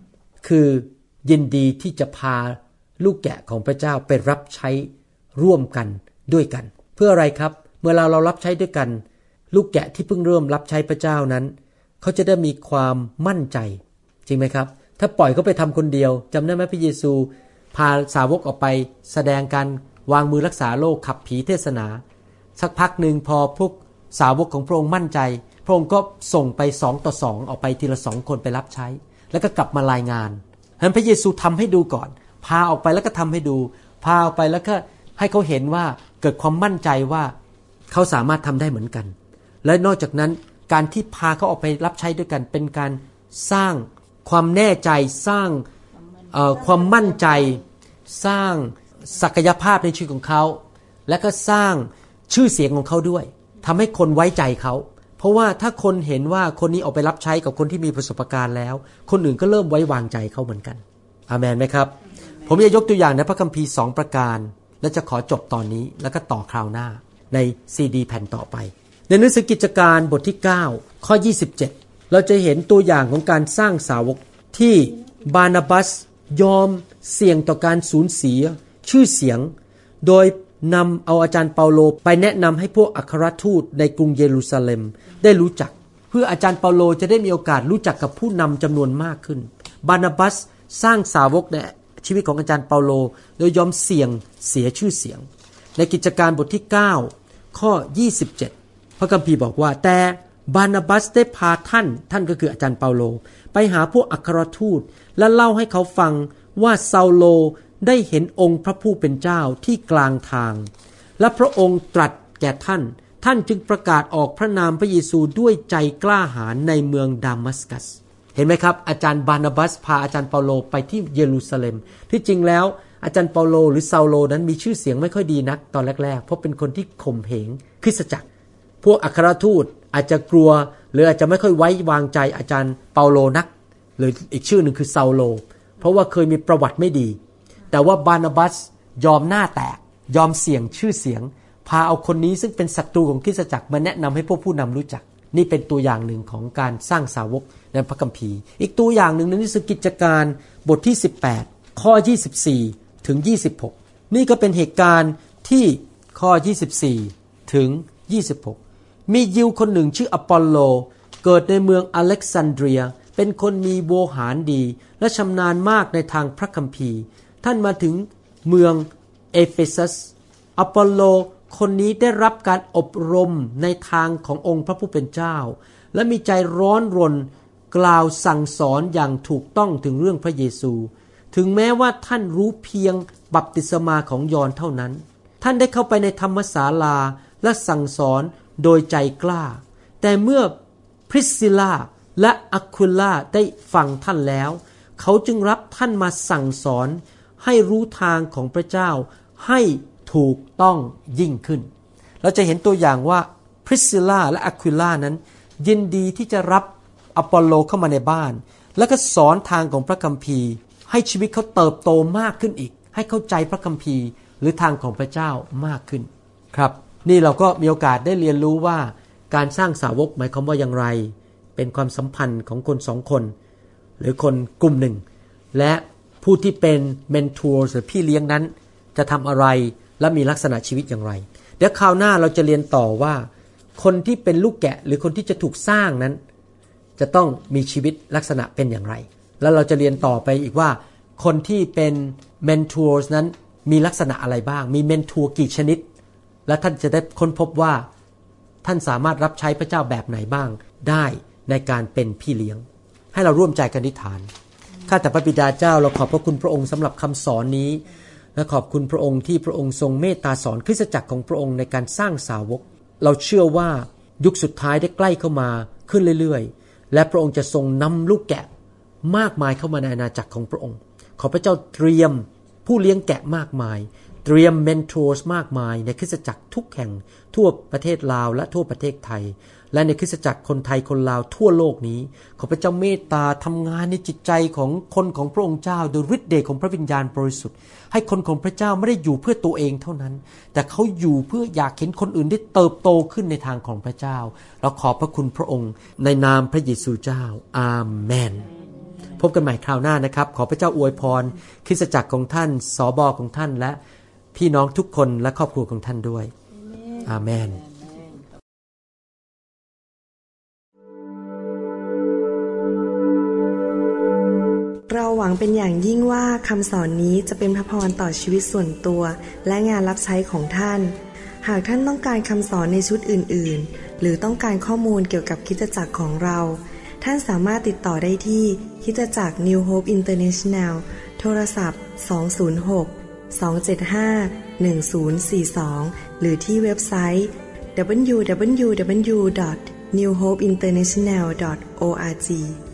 S2: 5คือยินดีที่จะพาลูกแกะของพระเจ้าไปรับใช้ร่วมกันด้วยกันเพื่ออะไรครับเมื่อเรารับใช้ด้วยกันลูกแกะที่เพิ่งเริ่มรับใช้พระเจ้านั้นเขาจะได้มีความมั่นใจจริงไหมครับถ้าปล่อยเขาไปทำคนเดียวจำได้ไหมพระเยซูพาสาวกออกไปแสดงการวางมือรักษาโรคขับผีเทศนาสักพักหนึ่งพอพวกสาวกของพระองค์มั่นใจพระองค์ก็ส่งไป2 ต่อ 2ออกไปทีละ2คนไปรับใช้แล้วก็กลับมารายงานฉะนั้นพระเยซูทำให้ดูก่อนพาออกไปแล้วก็ทำให้ดูพาออกไปแล้วก็ให้เขาเห็นว่าเกิดความมั่นใจว่าเขาสามารถทำได้เหมือนกันและนอกจากนั้นการที่พาเขาออกไปรับใช้ด้วยกันเป็นการสร้างความแน่ใจสร้างความมั่นใจสร้างศักยภาพในชีวิตของเขาและก็สร้างชื่อเสียงของเขาด้วยทำให้คนไว้ใจเขาเพราะว่าถ้าคนเห็นว่าคนนี้ออกไปรับใช้กับคนที่มีประสบการณ์แล้วคนอื่นก็เริ่มไว้วางใจเขาเหมือนกันอาเมนไหมครับผมจะยกตัวอย่างในพระคัมภีร์2ประการและจะขอจบตอนนี้แล้วก็ต่อคราวหน้าในซีดีแผ่นต่อไปในหนังสือกิจการบทที่9ข้อ27เราจะเห็นตัวอย่างของการสร้างสาวกที่บานาบัสยอมเสี่ยงต่อการสูญเสียชื่อเสียงโดยนำเอาอาจารย์เปาโลไปแนะนำให้พวกอัครทูตในกรุงเยรูซาเล็มได้รู้จักเพื่ออาจารย์เปาโลจะได้มีโอกาสรู้จักกับผู้นำจำนวนมากขึ้นบานาบัสสร้างสาวกในชีวิตของอาจารย์เปาโลโดยยอมเสี่ยงเสียชื่อเสียงในกิจการบทที่9ข้อ27พระคัมภีร์บอกว่าแต่บานาบัสได้พาท่านก็คืออาจารย์เปาโลไปหาพวกอัครทูตและเล่าให้เขาฟังว่าซาโลได้เห็นองค์พระผู้เป็นเจ้าที่กลางทางและพระองค์ตรัสแก่ท่านจึงประกาศออกพระนามพระเยซูด้วยใจกล้าหาญในเมืองดามัสกัสเห็นไหมครับอาจารย์บานาบัสพาอาจารย์เปาโลไปที่เยรูซาเล็มที่จริงแล้วอาจารย์เปาโลหรือซาโลนั้นมีชื่อเสียงไม่ค่อยดีนักตอนแรกๆเพราะเป็นคนที่ข่มเหงคริสตจักรพวกอัครทูตอาจจะกลัวหรืออาจจะไม่ค่อยไว้วางใจอาจารย์เปาโลนักหรืออีกชื่อหนึ่งคือซาโลเพราะว่าเคยมีประวัติไม่ดีแต่ว่าบานาบัสยอมหน้าแตกยอมเสี่ยงชื่อเสียงพาเอาคนนี้ซึ่งเป็นศัตรูของคริสตจักรมาแนะนำให้พวกผู้นำรู้จักนี่เป็นตัวอย่างหนึ่งของการสร้างสาวกในพระคัมภีร์อีกตัวอย่างหนึ่งในหนังสือกิจการบทที่18ข้อ24ถึง26นี่ก็เป็นเหตุการณ์ที่ข้อ24ถึง26มียิวคนหนึ่งชื่ออปอลโลเกิดในเมืองอเล็กซานเดรียเป็นคนมีโวหารดีและชำนาญมากในทางพระคัมภีร์ท่านมาถึงเมืองเอเฟซัสอปอลโลคนนี้ได้รับการอบรมในทางขององค์พระผู้เป็นเจ้าและมีใจร้อนรนกล่าวสั่งสอนอย่างถูกต้องถึงเรื่องพระเยซูถึงแม้ว่าท่านรู้เพียงบัพติศมาของยอห์นเท่านั้นท่านได้เข้าไปในธรรมศาลาและสั่งสอนโดยใจกล้าแต่เมื่อพริสซิลาและอะควิลาได้ฟังท่านแล้วเขาจึงรับท่านมาสั่งสอนให้รู้ทางของพระเจ้าให้ถูกต้องยิ่งขึ้นเราจะเห็นตัวอย่างว่าพริสซิลาและอะควิลานั้นยินดีที่จะรับอปอลโลเข้ามาในบ้านแล้วก็สอนทางของพระคัมภีร์ให้ชีวิตเขาเติบโตมากขึ้นอีกให้เข้าใจพระคัมภีร์หรือทางของพระเจ้ามากขึ้นครับนี่เราก็มีโอกาสได้เรียนรู้ว่าการสร้างสาวกหมายความว่าอย่างไรเป็นความสัมพันธ์ของคนสองคนหรือคนกลุ่มหนึ่งและผู้ที่เป็นเมนทอร์หรือพี่เลี้ยงนั้นจะทำอะไรและมีลักษณะชีวิตอย่างไรเดี๋ยวคราวหน้าเราจะเรียนต่อว่าคนที่เป็นลูกแกะหรือคนที่จะถูกสร้างนั้นจะต้องมีชีวิตลักษณะเป็นอย่างไรแล้วเราจะเรียนต่อไปอีกว่าคนที่เป็นเมนทอร์นั้นมีลักษณะอะไรบ้างมีเมนทอร์กี่ชนิดและท่านจะได้ค้นพบว่าท่านสามารถรับใช้พระเจ้าแบบไหนบ้างได้ในการเป็นพี่เลี้ยงให้เราร่วมใจกันอธิษฐานข้าแต่พระบิดาเจ้าเราขอบพระคุณพระองค์สำหรับคำสอนนี้และขอบคุณพระองค์ที่พระองค์ทรงเมตตาสอนคริสตจักรของพระองค์ในการสร้างสาวกเราเชื่อว่ายุคสุดท้ายได้ใกล้เข้ามาขึ้นเรื่อยๆและพระองค์จะทรงนำลูกแกะมากมายเข้ามาในอาณาจักรของพระองค์ขอพระเจ้าเตรียมผู้เลี้ยงแกะมากมายเตรียมเมนทอร์มากมายในคริสตจักรทุกแห่งทั่วประเทศลาวและทั่วประเทศไทยและในคริสตจักรคนไทยคนลาวทั่วโลกนี้ขอพระเจ้าเมตตาทำงานในจิตใจของคนของพระองค์เจ้าโดยฤทธิ์เดชของพระวิญญาณบริสุทธิ์ให้คนของพระเจ้าไม่ได้อยู่เพื่อตัวเองเท่านั้นแต่เขาอยู่เพื่ออยากเห็นคนอื่นได้เติบโตขึ้นในทางของพระเจ้าเราขอบพระคุณพระองค์ในนามพระเยซูเจ้าอาเมนพบกันใหม่คราวหน้านะครับขอพระเจ้าอวยพรคริสตจักรของท่านสบของท่านและพี่น้องทุกคนและครอบครัวของท่านด้วยอาเมน
S1: เราหวังเป็นอย่างยิ่งว่าคำสอนนี้จะเป็นพระพรต่อชีวิตส่วนตัวและงานรับใช้ของท่านหากท่านต้องการคำสอนในชุดอื่นๆหรือต้องการข้อมูลเกี่ยวกับคริสตจักรของเราท่านสามารถติดต่อได้ที่คริสตจักร New Hope International โทรศัพท์206-275-1042 หรือที่เว็บไซต์ www.newhopeinternational.org